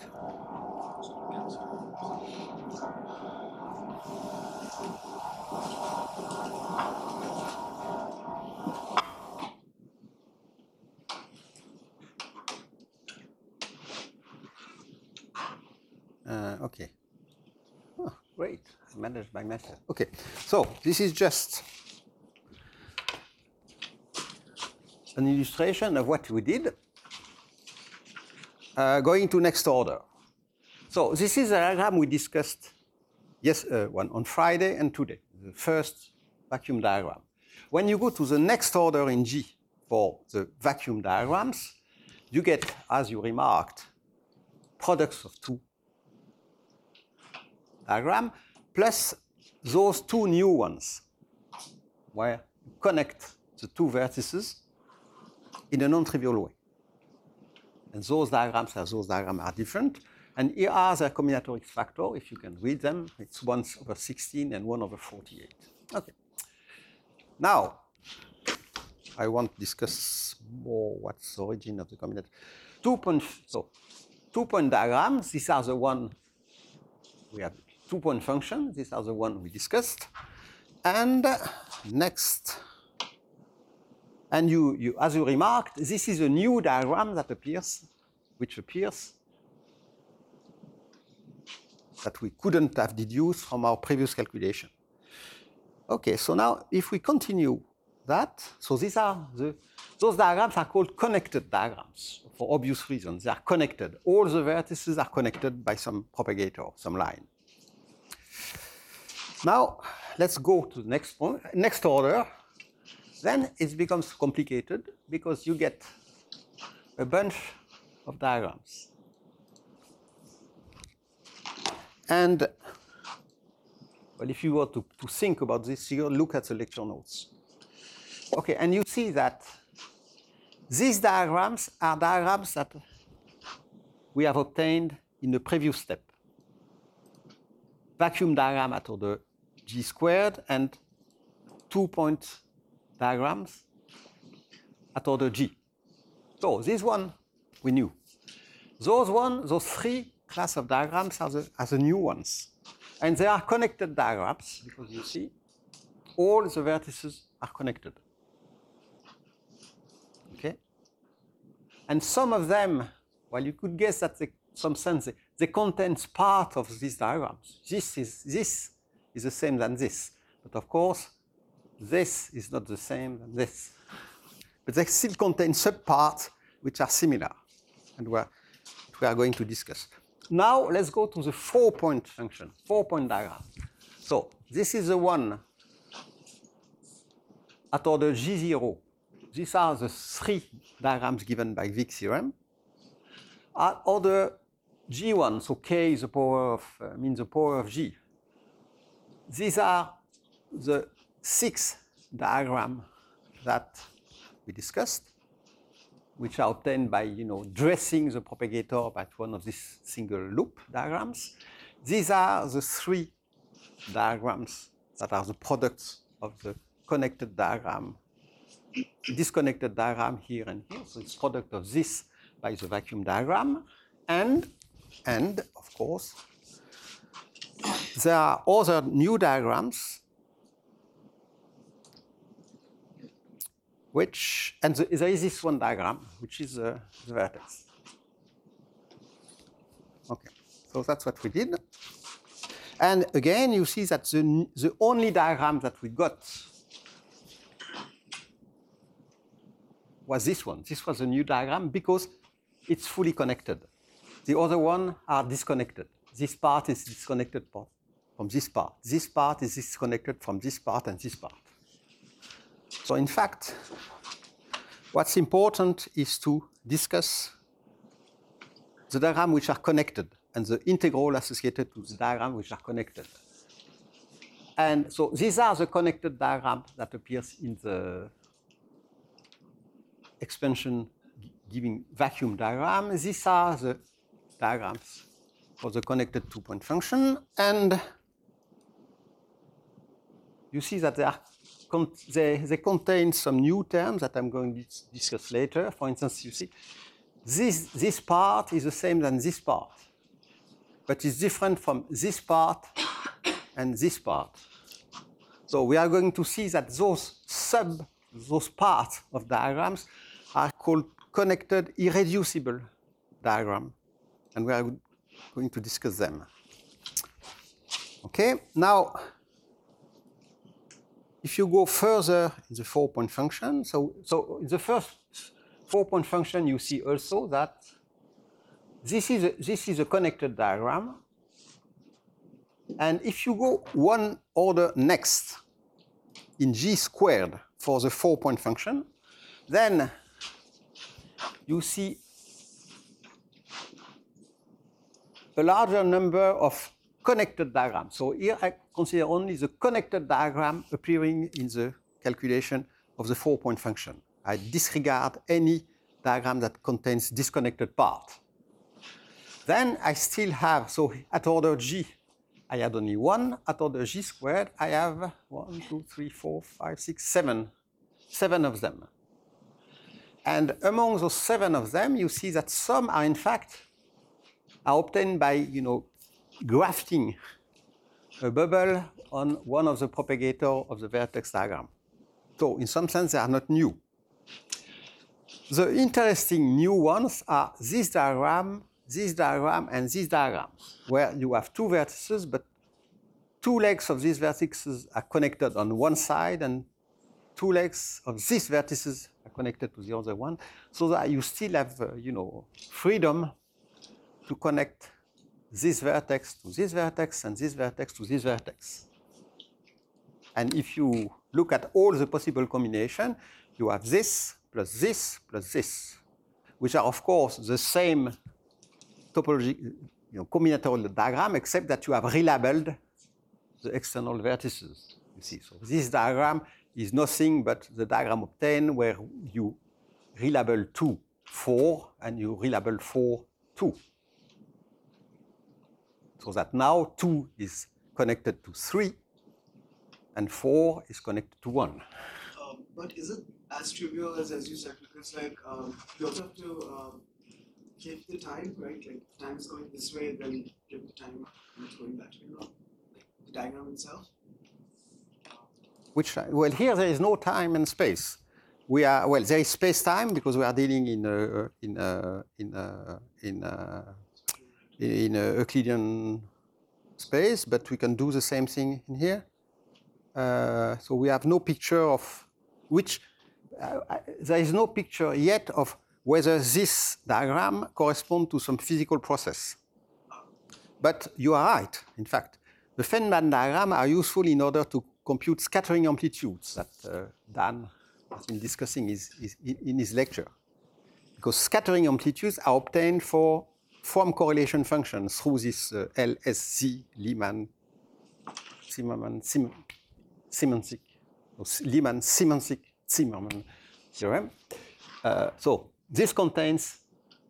[SPEAKER 1] Uh, okay. Oh, great. I managed by myself. Okay. So this is just an illustration of what we did. Uh, going to next order. So this is a diagram we discussed yes, uh, one on Friday and today, the first vacuum diagram. When you go to the next order in G for the vacuum diagrams, you get, as you remarked, products of two diagrams plus those two new ones where you connect the two vertices in a non-trivial way. And those diagrams as those diagrams are different. And here are the combinatorics factor. If you can read them, it's one over sixteen and one over forty-eight. Okay. Now, I want to discuss more what's the origin of the combinatorics. Two point, so, two point diagrams. These are the one we have two point function. These are the one we discussed. And uh, next. And you, you, as you remarked, this is a new diagram that appears, which appears that we couldn't have deduced from our previous calculation. Okay, so now if we continue that, so these are the, those diagrams are called connected diagrams for obvious reasons. They are connected. All the vertices are connected by some propagator, some line. Now let's go to the next one, next order. Then it becomes complicated because you get a bunch of diagrams. And well, if you were to, to think about this, you look at the lecture notes. Okay, and you see that these diagrams are diagrams that we have obtained in the previous step. Vacuum diagram at order G squared and two-point diagrams at order G. So this one we knew. Those one, those three class of diagrams are the, are the new ones. And they are connected diagrams because you see all the vertices are connected. Okay? And some of them, well, you could guess that in some sense they, they contain part of these diagrams. This is, this is the same than this. But of course, this is not the same than this. But they still contain subparts which are similar, and we're, we are going to discuss. Now let's go to the four-point function, four-point diagram. So this is the one at order G zero. These are the three diagrams given by Wick's theorem. At order G one, so K is the power of, uh, means the power of G. These are the six diagrams that we discussed, which are obtained by, you know, dressing the propagator at one of these single loop diagrams. These are the three diagrams that are the products of the connected diagram, disconnected diagram here and here. So it's product of this by the vacuum diagram. And, and of course, there are other new diagrams which, and the, there is this one diagram, which is uh, the vertex. Okay, so that's what we did. And again, you see that the, the only diagram that we got was this one. This was a new diagram because it's fully connected. The other one are disconnected. This part is disconnected from this part. This part is disconnected from this part and this part. So in fact, what's important is to discuss the diagrams which are connected and the integral associated to the diagrams which are connected. And so these are the connected diagrams that appears in the expansion giving vacuum diagram. These are the diagrams for the connected two-point function. And you see that they, are con they, they contain some new terms that I'm going to discuss later. For instance, you see, this, this part is the same than this part, but it's different from this part and this part. So we are going to see that those sub, those parts of diagrams are called connected irreducible diagram, and we are going to discuss them. Okay, now, if you go further in the four-point function, so, so in the first four-point function, you see also that this is, a, this is a connected diagram. And if you go one order next in G squared for the four-point function, then you see a larger number of connected diagrams. So here I consider only the connected diagram appearing in the calculation of the four-point function. I disregard any diagram that contains disconnected part. Then I still have, so at order G, I had only one. At order G squared, I have one, two, three, four, five, six, seven, seven of them. And among those seven of them, you see that some are in fact are obtained by, you know, grafting a bubble on one of the propagator of the vertex diagram. So in some sense, they are not new. The interesting new ones are this diagram, this diagram, and this diagram, where you have two vertices, but two legs of these vertices are connected on one side, and two legs of these vertices are connected to the other one, so that you still have, uh, you know, freedom to connect this vertex to this vertex and this vertex to this vertex. And if you look at all the possible combination, you have this plus this plus this, which are of course the same topology, you know, combinatorial diagram, except that you have relabeled the external vertices. You see, so this diagram is nothing but the diagram obtained where you relabel two, four, and you relabel four, two. So that now two is connected to three, and four is connected to one.
[SPEAKER 2] Um, but is it as trivial as, as you said? Because like um, you also have to um, give the time, right? Like time is going this way, then give the time and it's going that way. No? the diagram itself?
[SPEAKER 1] Which, well, here there is no time and space. We are, well, there is space-time because we are dealing in a, in a, in a, in a, in a Euclidean space, but we can do the same thing in here. Uh, so we have no picture of which, uh, there is no picture yet of whether this diagram corresponds to some physical process. But you are right, in fact. The Feynman diagrams are useful in order to compute scattering amplitudes that uh, Dan has been discussing is, is in his lecture. Because scattering amplitudes are obtained for, from correlation functions through this uh, L S Z Lyman Zimmerman Sim, Simonsic, or Lyman Simonsic Zimmerman theorem. Uh, so this contains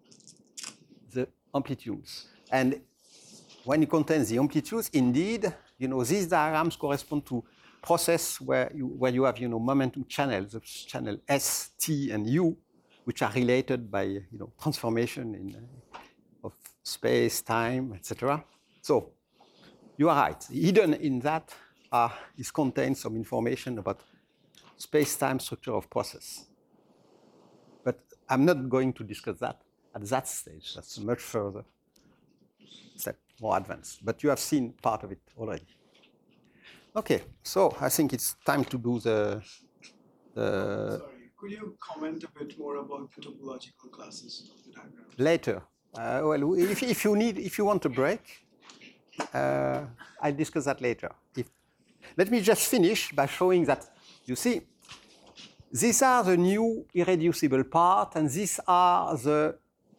[SPEAKER 1] the amplitudes. And when it contains the amplitudes, indeed, you know, these diagrams correspond to process where you, where you have, you know, momentum channels, of channel S, T, and U, which are related by, you know, transformation in, uh, of space, time, et cetera. So you are right. Hidden in that uh, is contained some information about space-time structure of process. But I'm not going to discuss that at that stage. That's much further step, more advanced. But you have seen part of it already. Okay, so I think it's time to do the, the
[SPEAKER 2] Sorry, could you comment a bit more about the topological classes of the diagram?
[SPEAKER 1] later. Uh, well, if, if you need, if you want a break, uh, I'll discuss that later. If, let me just finish by showing that, you see, these are the new irreducible part, and these are the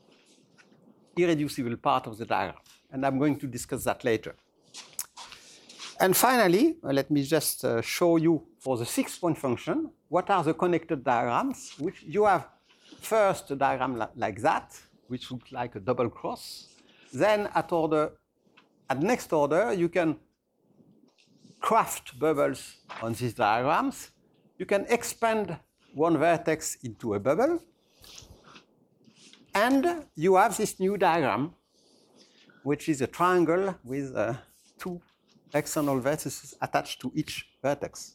[SPEAKER 1] irreducible part of the diagram. And I'm going to discuss that later. And finally, uh, let me just uh, show you for the six-point function, what are the connected diagrams, which you have first a diagram li like that, which looks like a double cross. Then at order, at next order, you can craft bubbles on these diagrams. You can expand one vertex into a bubble. And you have this new diagram, which is a triangle with uh, two external vertices attached to each vertex.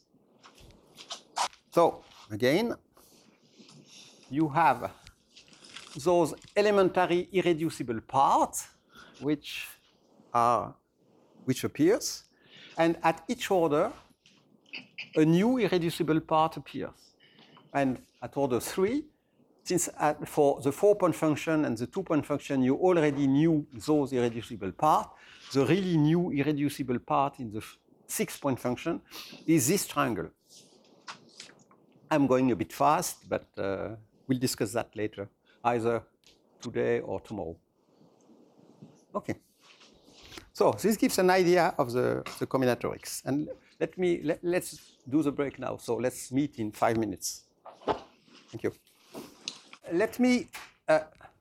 [SPEAKER 1] So again, you have those elementary irreducible parts which are which appears, and at each order a new irreducible part appears. And at order three, since at, for the four-point function and the two-point function you already knew those irreducible parts, the really new irreducible part in the six-point function is this triangle. I'm going a bit fast, but uh, we'll discuss that later, either today or tomorrow. Okay. So this gives an idea of the, the combinatorics. And let me, let, let's do the break now. So let's meet in five minutes. Thank you. Let me, uh,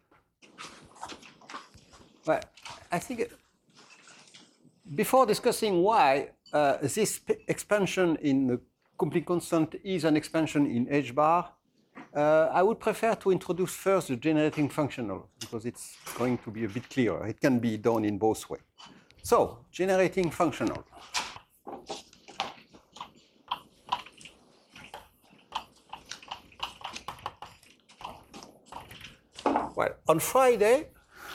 [SPEAKER 1] well, I think before discussing why uh, this expansion in the complete constant is an expansion in H bar, uh, I would prefer to introduce first the generating functional, because it's going to be a bit clearer. It can be done in both ways. So, generating functional. Well, on Friday,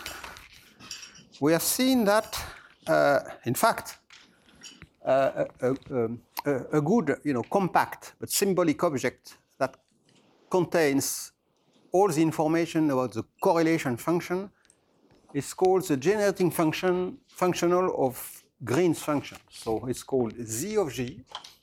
[SPEAKER 1] we have seen that, uh, in fact, uh, a, a, a good, you know, compact but symbolic object that contains all the information about the correlation function is called the generating function functional of Green's function. So it's called Z of G,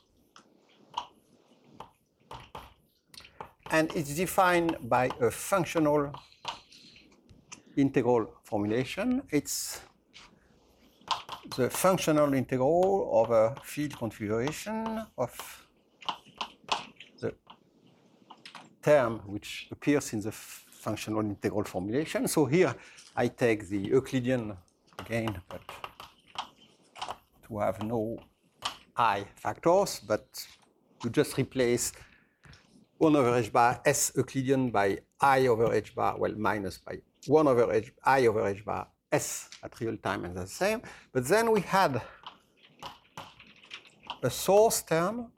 [SPEAKER 1] and it's defined by a functional integral formulation. It's the functional integral of a field configuration of the term which appears in the functional integral formulation. So here I take the Euclidean again, but to have no I factors, but to just replace one over h bar S Euclidean by I over h bar, well, minus by one over h, I over h bar S at real time, and the same. But then we had a source term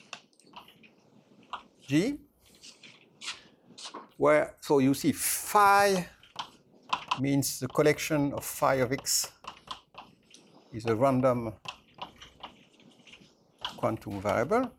[SPEAKER 1] G, where, so you see phi means the collection of phi of x is a random quantum variable.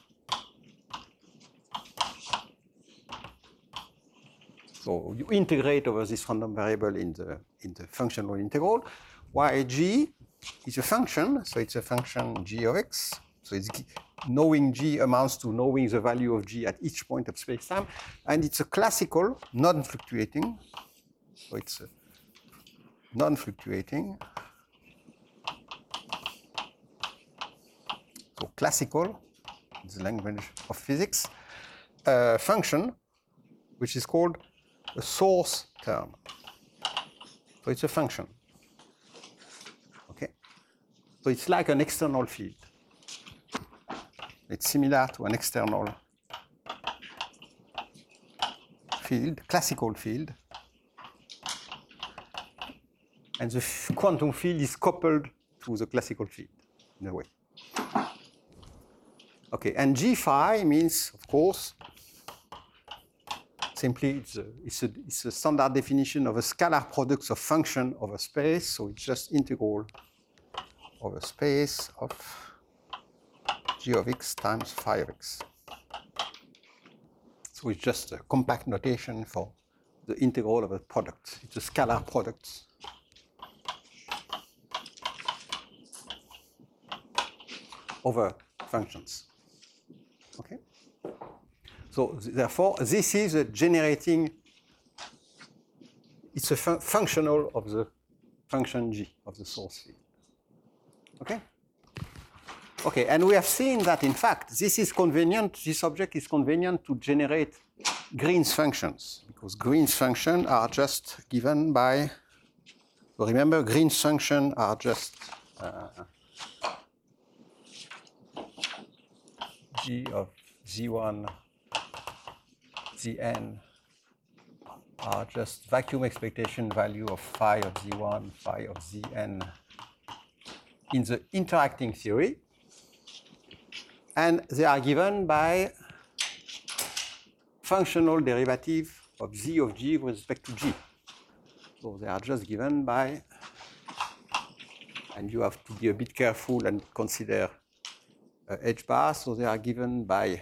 [SPEAKER 1] So you integrate over this random variable in the, in the functional integral, while G is a function, so it's a function G of x. So it's knowing G amounts to knowing the value of G at each point of space-time, and it's a classical non-fluctuating, so it's a non-fluctuating, so classical, the language of physics, uh, function, which is called a source term. So it's a function. Okay? So it's like an external field. It's similar to an external field, classical field. And the quantum field is coupled to the classical field in a way. Okay, and G phi means, of course, simply it's a, it's, a, it's a standard definition of a scalar product of function over space. So it's just integral over space of G of x times phi of x. So it's just a compact notation for the integral of a product. It's a scalar product. Over functions. Okay? So therefore, this is a generating, it's a fun functional of the function G, of the source field. Okay? Okay, and we have seen that in fact, this is convenient, this object is convenient to generate Green's functions, because Green's functions are just given by, so remember, Green's functions are just uh, G of Z one, Zn are just vacuum expectation value of phi of Z one, phi of Zn in the interacting theory. And they are given by functional derivative of Z of G with respect to G. So they are just given by, and you have to be a bit careful and consider uh, h bar. So they are given by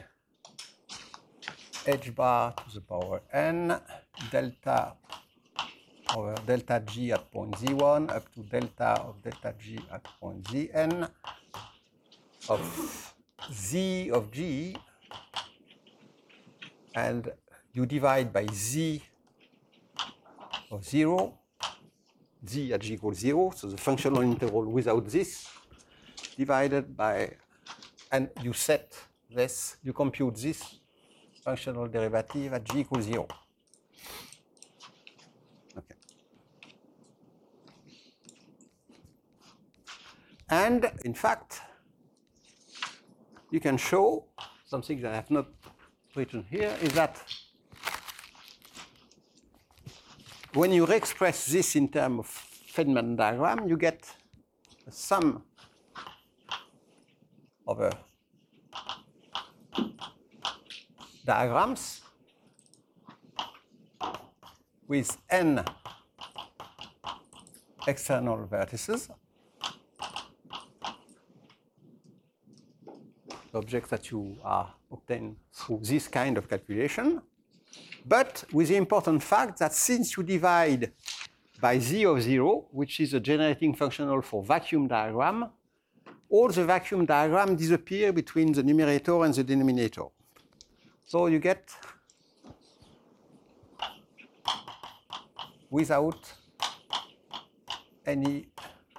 [SPEAKER 1] h bar to the power n delta over delta G at point Z one up to delta of delta G at point Zn of Z of G, and you divide by Z of zero, Z at G equals zero, so the functional integral without this, divided by, and you set this, you compute this functional derivative at G equals zero. Okay. And in fact, you can show something that I have not written here, is that when you re-express this in terms of Feynman diagram, you get a sum of a diagrams with n external vertices, the objects that you are obtained through this kind of calculation, but with the important fact that since you divide by Z of zero, which is a generating functional for vacuum diagram, all the vacuum diagram disappear between the numerator and the denominator. So you get, without any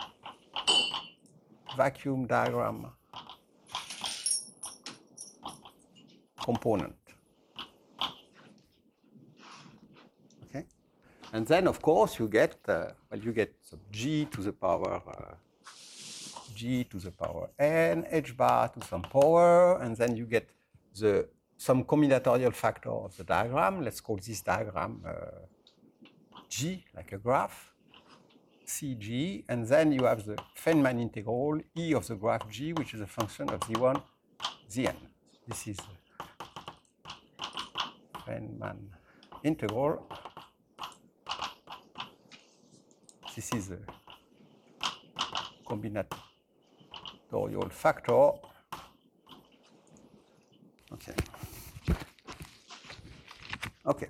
[SPEAKER 1] vacuum diagram component. Okay, and then of course you get uh, well you get G to the power uh, G to the power n, h bar to some power, and then you get the some combinatorial factor of the diagram. Let's call this diagram uh, G, like a graph. C G, and then you have the Feynman integral E of the graph G, which is a function of Z one, Zn. This is the Feynman integral. This is a combinatorial factor. Okay. Okay.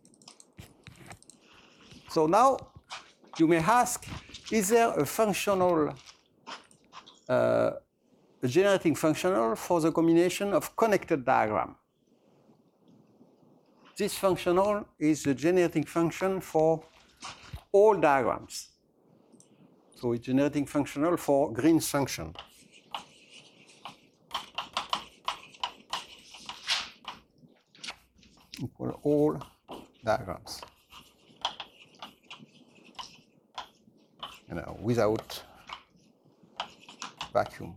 [SPEAKER 1] So now you may ask, is there a functional, uh, a generating functional for the combination of connected diagram? This functional is the generating function for all diagrams. So it's generating functional for Green's function. Equal all diagrams. You know, without vacuum.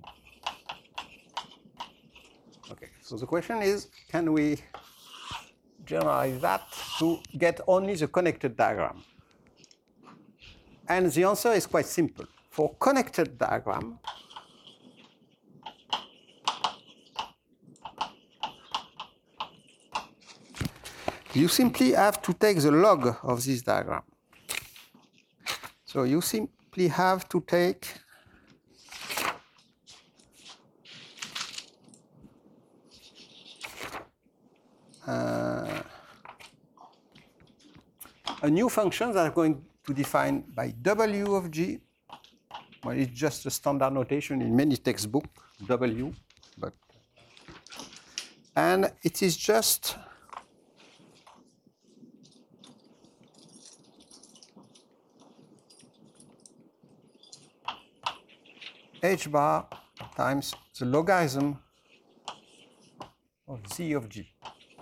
[SPEAKER 1] Okay, so the question is, can we generalize that to get only the connected diagram? And the answer is quite simple. For connected diagram, you simply have to take the log of this diagram. So you simply have to take uh, a new function that I'm going to define by W of G. Well, it's just a standard notation in many textbooks, W, but and it is just H bar times the logarithm of Z of G.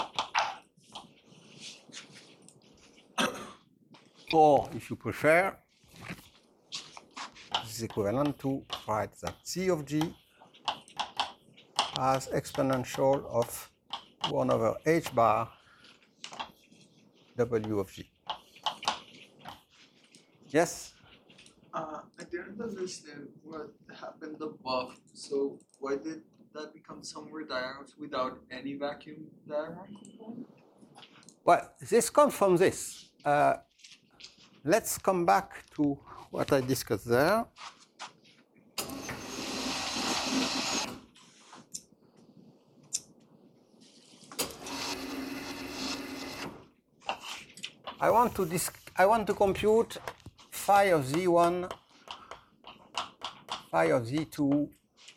[SPEAKER 1] Or, if you prefer, this is equivalent to write that Z of G as exponential of one over H bar W of G. Yes?
[SPEAKER 4] Uh, I didn't understand what happened above. So why did that become somewhere diagrams without any vacuum diagram component?
[SPEAKER 1] Well, this comes from this. Uh, let's come back to what I discussed there. I want to dis I want to compute phi of Z one, phi of Z two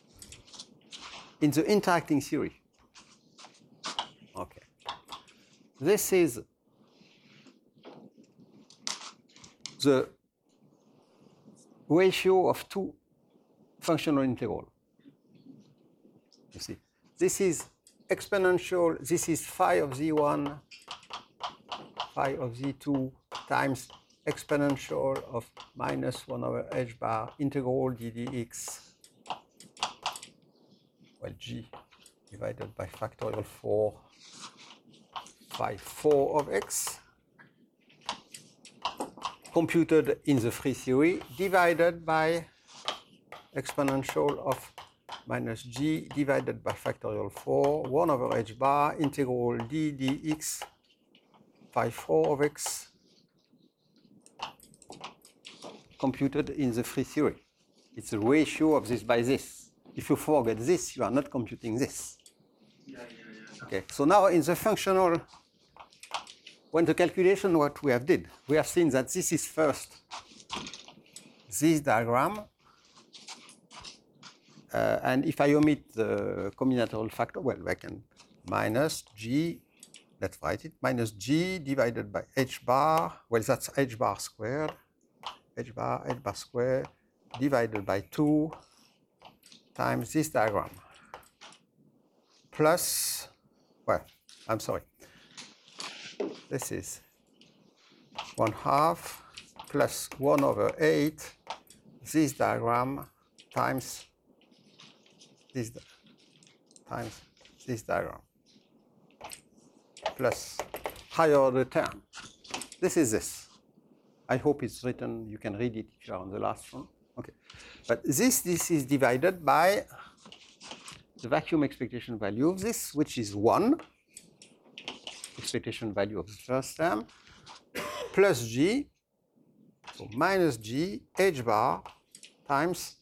[SPEAKER 1] in the interacting theory. Okay. This is the ratio of two functional integrals. You see, this is exponential, this is phi of Z one, phi of Z two times exponential of minus one over H bar integral d dx, well, G divided by factorial four, phi four of x, computed in the free theory, divided by exponential of minus G divided by factorial four, one over H bar integral d dx, phi four of x, computed in the free theory. It's a ratio of this by this. If you forget this, you are not computing this.
[SPEAKER 4] Yeah, yeah, yeah.
[SPEAKER 1] Okay, so now in the functional, when the calculation, what we have did, we have seen that this is first this diagram, uh, and if I omit the combinatorial factor, well, I can minus G, let's write it, minus G divided by H bar, well, that's H bar squared, H bar, H bar squared, divided by two times this diagram, plus, well, I'm sorry, this is one half plus one over eight, this diagram times this times this diagram, plus higher order term. This is this. I hope it's written, you can read it if you are on the last one. Okay. But this, this is divided by the vacuum expectation value of this, which is one, expectation value of the first term, plus G, so minus G H bar times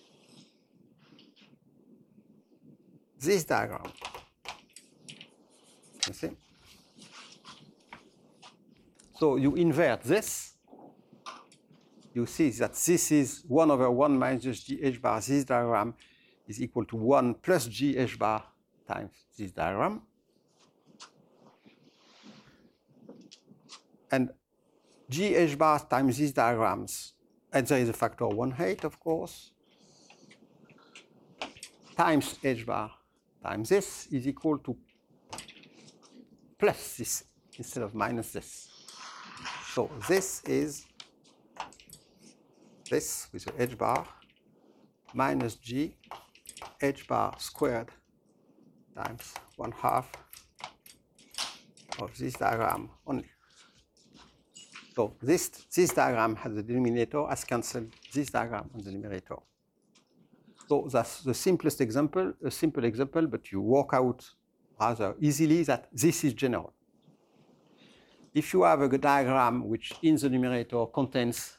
[SPEAKER 1] this diagram. You see? So you invert this. You see that this is one over one minus G H bar. This diagram is equal to one plus G H bar times this diagram. And G H bar times these diagrams, and there is a factor one eighth, of course, times H bar times this is equal to plus this instead of minus this. So this is this with the H bar minus G H bar squared times one half of this diagram only. So this, this diagram has the denominator has cancelled this diagram on the numerator. So that's the simplest example, a simple example, but you work out rather easily that this is general. If you have a diagram which in the numerator contains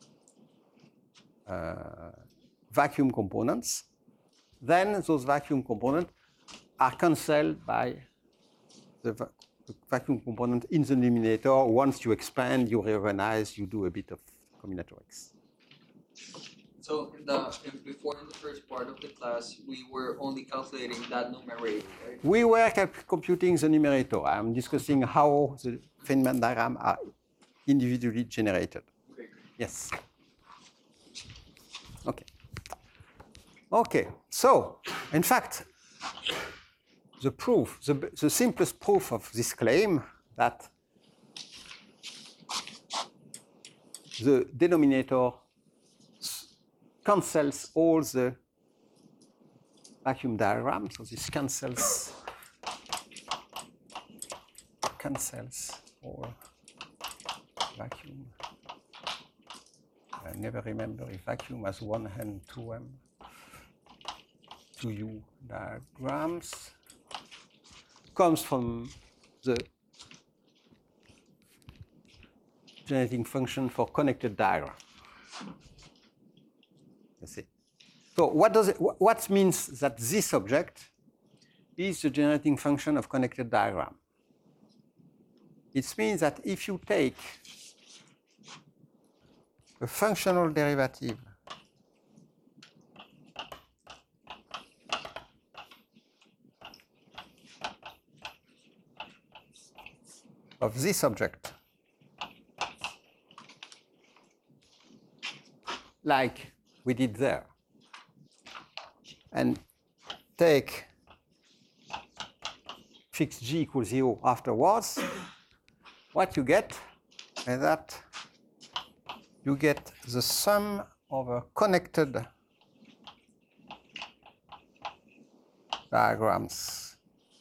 [SPEAKER 1] uh, vacuum components, then those vacuum components are cancelled by the, va the vacuum component in the denominator. Once you expand, you reorganize, you do a bit of combinatorics.
[SPEAKER 4] So in the in, before in the first part of the class, we were only calculating that numerator, right?
[SPEAKER 1] We were computing the numerator. I'm discussing how the Feynman diagram are individually generated.
[SPEAKER 4] Okay.
[SPEAKER 1] Yes. Okay. Okay. So, in fact, the proof, the, the simplest proof of this claim that the denominator cancels all the vacuum diagrams. So this cancels cancels all vacuum. I never remember if vacuum has one and two M, two U diagrams. Comes from the generating function for connected diagram. You see. So what does it, what means that this object is the generating function of connected diagram? It means that if you take a functional derivative of this object, like we did there, and take fix G equals zero afterwards, what you get is that you get the sum of a connected diagrams.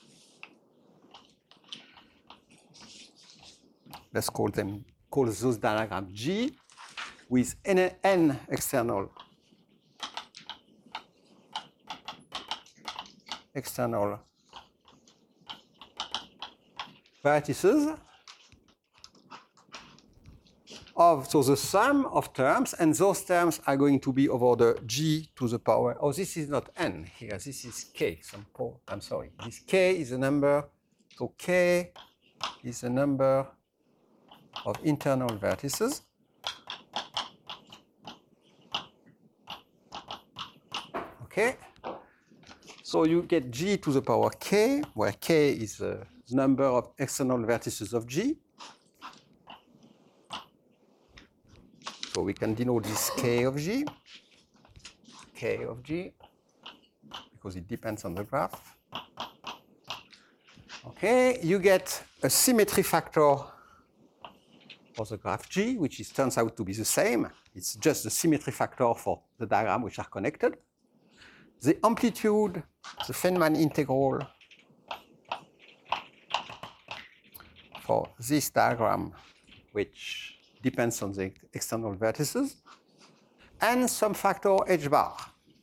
[SPEAKER 1] Let's call them, call those diagrams G with n, n external external vertices of, so the sum of terms, and those terms are going to be over the G to the power, oh, this is not n here, this is K, some call, I'm sorry. This K is a number, so K is a number of internal vertices. Okay, so you get G to the power K, where K is the number of external vertices of G. So we can denote this K of G, K of G, because it depends on the graph. Okay, you get a symmetry factor for the graph G, which is, turns out to be the same. It's just the symmetry factor for the diagram which are connected. The amplitude, the Feynman integral for this diagram, which depends on the external vertices, and some factor h bar.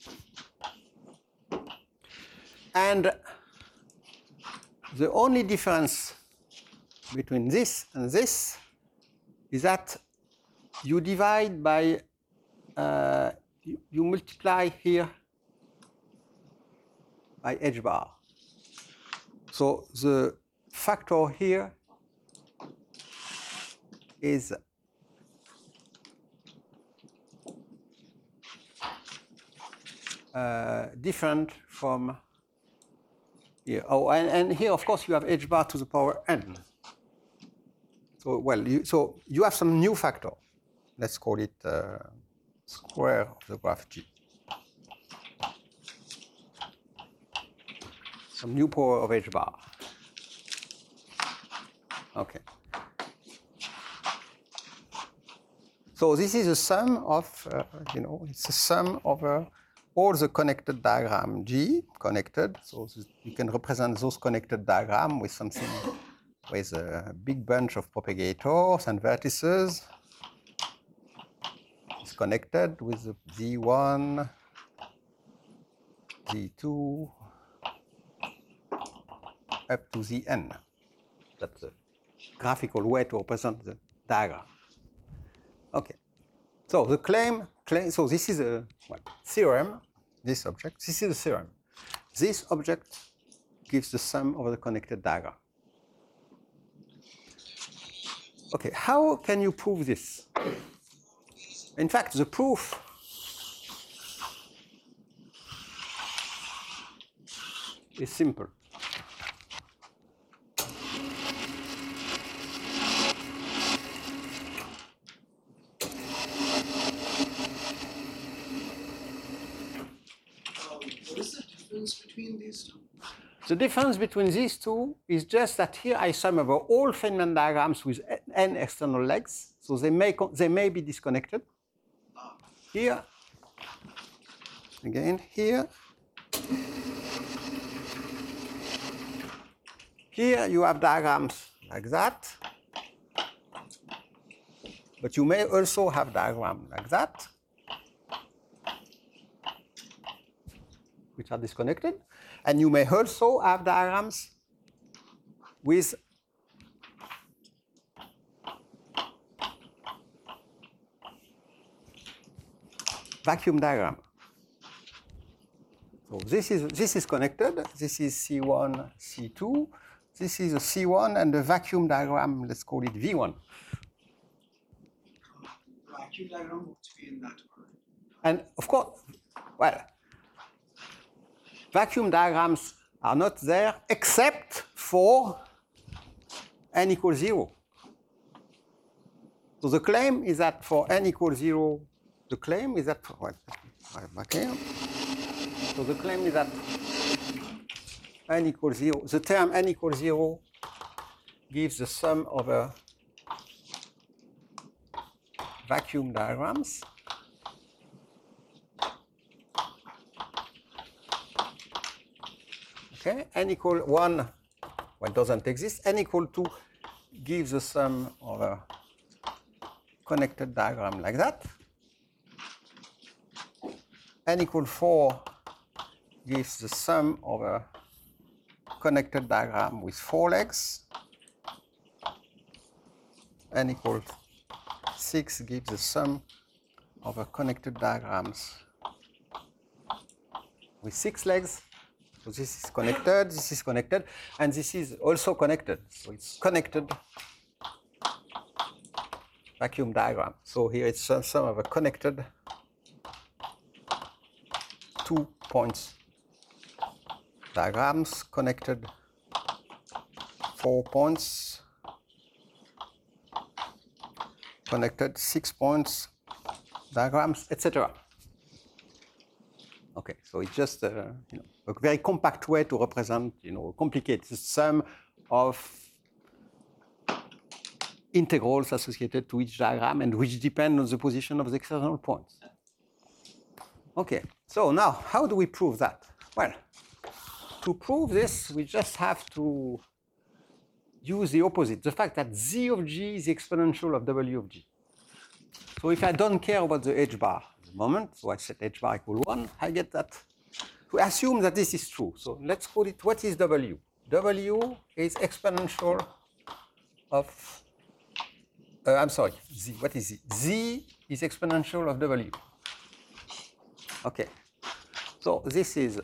[SPEAKER 1] And the only difference between this and this is that you divide by, uh, you, you multiply here by h bar. So the factor here is uh, different from here. Oh, and, and here, of course, you have h bar to the power n. So, well, you, so you have some new factor. Let's call it uh, square of the graph G. Some new power of h bar. Okay. So this is a sum of, uh, you know, it's a sum over all the connected diagram G connected. So you can represent those connected diagram with something with a big bunch of propagators and vertices. It's connected with the Z one, Z two, up to Z n. That's the graphical way to represent the diagram. Okay. So the claim, claim so this is a well, theorem, this object, this is a theorem. This object gives the sum over the connected diagram. Okay, how can you prove this? In fact, the proof is simple.
[SPEAKER 2] What is the difference between these two?
[SPEAKER 1] The difference between these two is just that here I sum over all Feynman diagrams with n external legs, so they may, they may be disconnected. Here, again, here, here you have diagrams like that, but you may also have diagrams like that, which are disconnected. And you may also have diagrams with vacuum diagram. So this is this is connected. This is C one, C two. This is a C one and the vacuum diagram. Let's call it V one.
[SPEAKER 2] Vacuum diagram would be in that order.
[SPEAKER 1] And of course, well. Vacuum diagrams are not there except for n equals zero. So the claim is that for n equals zero, the claim is that, well, back here. So the claim is that n equals zero, the term n equals zero gives the sum over vacuum diagrams. Okay, n equal one, well, doesn't exist. N equal two gives the sum of a connected diagram like that. N equal four gives the sum of a connected diagram with four legs. N equal six gives the sum of a connected diagrams with six legs. So this is connected, this is connected, and this is also connected. So it's connected vacuum diagram. So here it's some sum of a connected two points diagrams, connected four points, connected six points diagrams, et cetera. Okay, so it's just uh, you know, a very compact way to represent, you know, a complicated sum of integrals associated to each diagram and which depend on the position of the external points. Okay, so now how do we prove that? Well, to prove this, we just have to use the opposite, the fact that z of g is the exponential of w of g. So if I don't care about the h bar at the moment, so I set h bar equal one, I get that. We assume that this is true. So let's call it, what is W? W is exponential of, uh, I'm sorry, Z. What is Z? Z is exponential of W. Okay. So this is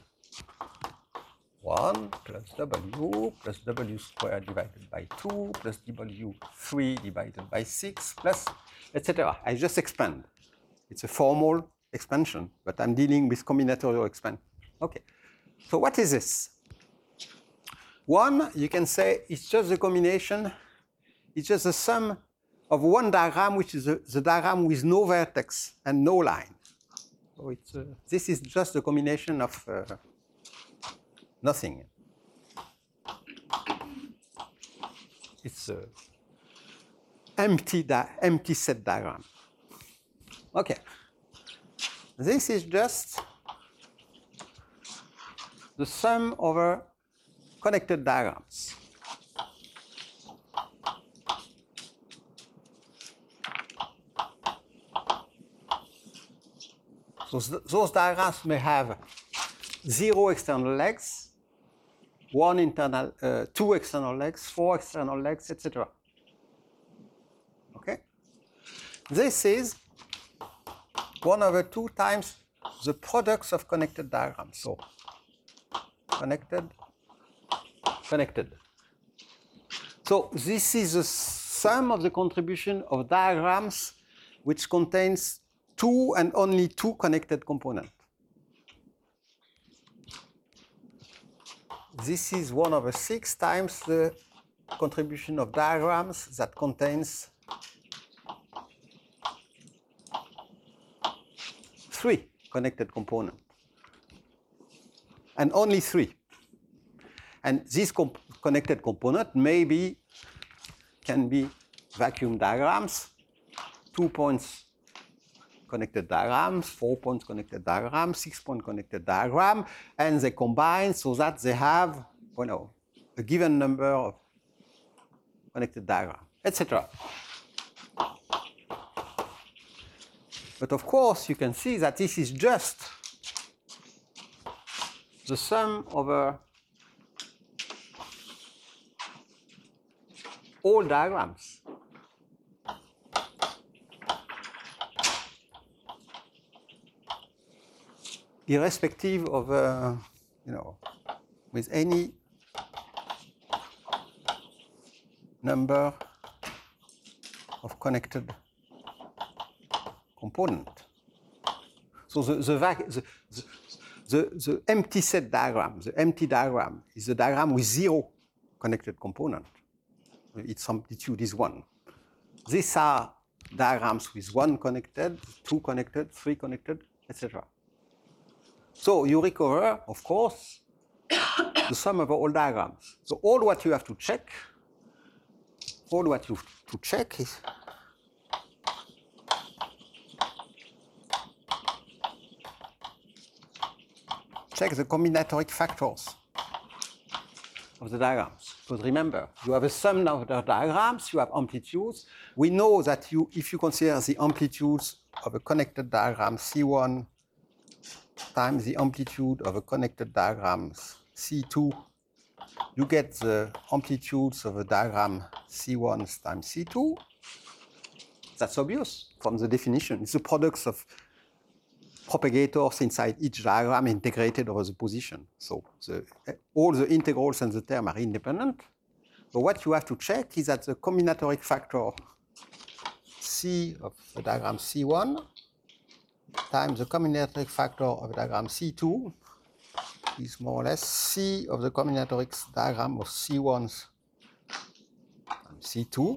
[SPEAKER 1] one plus W plus W squared divided by two plus W three divided by six plus et cetera. I just expand. It's a formal expansion, but I'm dealing with combinatorial expansion. Okay. So what is this? One, you can say it's just the combination, it's just the sum of one diagram, which is a, the diagram with no vertex and no line. So it's, uh, this is just the combination of uh, nothing. It's an empty, empty set diagram. Okay. This is just the sum over connected diagrams. So those diagrams may have zero external legs, one internal, uh, two external legs, four external legs, et cetera. Okay? This is one over two times the products of connected diagrams. So connected, connected. So this is the sum of the contribution of diagrams which contains two and only two connected components. This is one over six times the contribution of diagrams that contains three connected components. And only three. And this comp connected component maybe can be vacuum diagrams, two points connected diagrams, four points connected diagrams, six point connected diagram, and they combine so that they have, you know, a given number of connected diagrams, et cetera. But of course, you can see that this is just the sum over all diagrams. Irrespective of, uh, you know, with any number of connected component. So the, the, the, the, the empty set diagram, the empty diagram, is a diagram with zero connected component. Its amplitude is one. These are diagrams with one connected, two connected, three connected, et cetera. So you recover, of course, the sum of all diagrams. So all what you have to check, all what you have to check is check the combinatoric factors of the diagrams. Because remember, you have a sum of the diagrams, you have amplitudes. We know that you, if you consider the amplitudes of a connected diagram C one times the amplitude of a connected diagram C two, you get the amplitudes of a diagram C one times C two. That's obvious from the definition. It's the products of propagators inside each diagram integrated over the position. So the, all the integrals and the term are independent. But what you have to check is that the combinatoric factor C of the diagram C one times the combinatoric factor of the diagram C two is more or less C of the combinatoric diagram of C one times C two.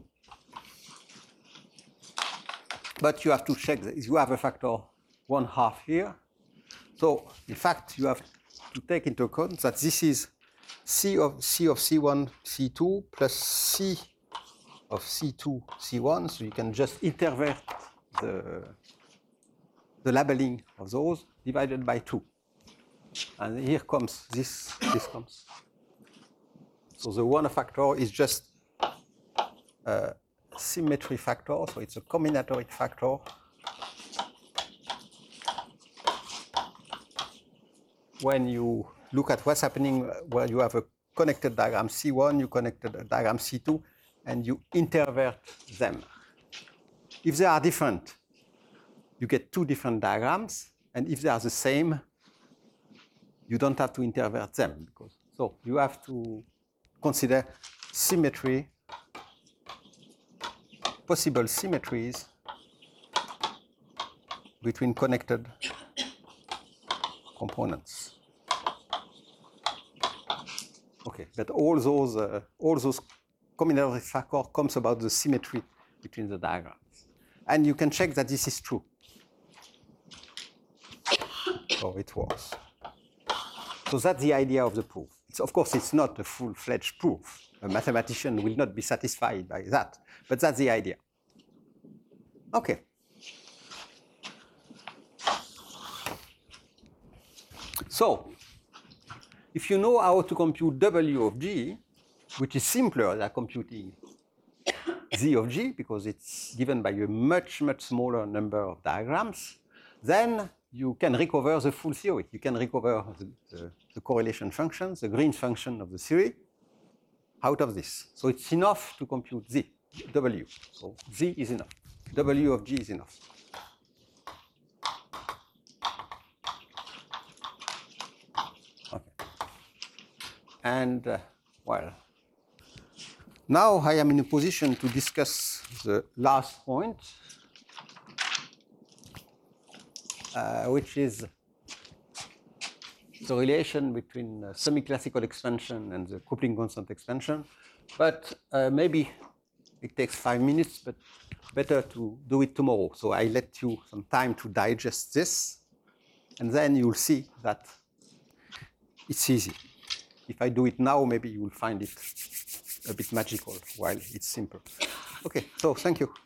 [SPEAKER 1] But you have to check that you have a factor one half here. So in fact, you have to take into account that this is C of C of C one C two plus C of C two C one. So you can just intervert the, the labeling of those divided by two. And here comes this, this comes. So the one factor is just uh, symmetry factor, so it's a combinatoric factor. When you look at what's happening where you have a connected diagram C one, you connected a diagram C two, and you intervert them. If they are different, you get two different diagrams, and if they are the same, you don't have to intervert them. Because, so you have to consider symmetry, possible symmetries between connected components. Okay, but all those uh, all those combinatoric factors comes about the symmetry between the diagrams, and you can check that this is true. So it works. So that's the idea of the proof. It's, of course, it's not a full-fledged proof. A mathematician will not be satisfied by that, but that's the idea. Okay. So, if you know how to compute W of G, which is simpler than computing Z of G, because it's given by a much, much smaller number of diagrams, then you can recover the full theory. You can recover the, the, the correlation functions, the Green function of the theory, out of this. So it's enough to compute Z, W. So Z is enough. W of G is enough. And, uh, well, now I am in a position to discuss the last point, uh, which is the relation between uh, semi-classical expansion and the coupling constant expansion. But uh, maybe it takes five minutes, but better to do it tomorrow. So I let you some time to digest this, and then you'll see that it's easy. If I do it now, maybe you will find it a bit magical while it's simple. Okay, so thank you.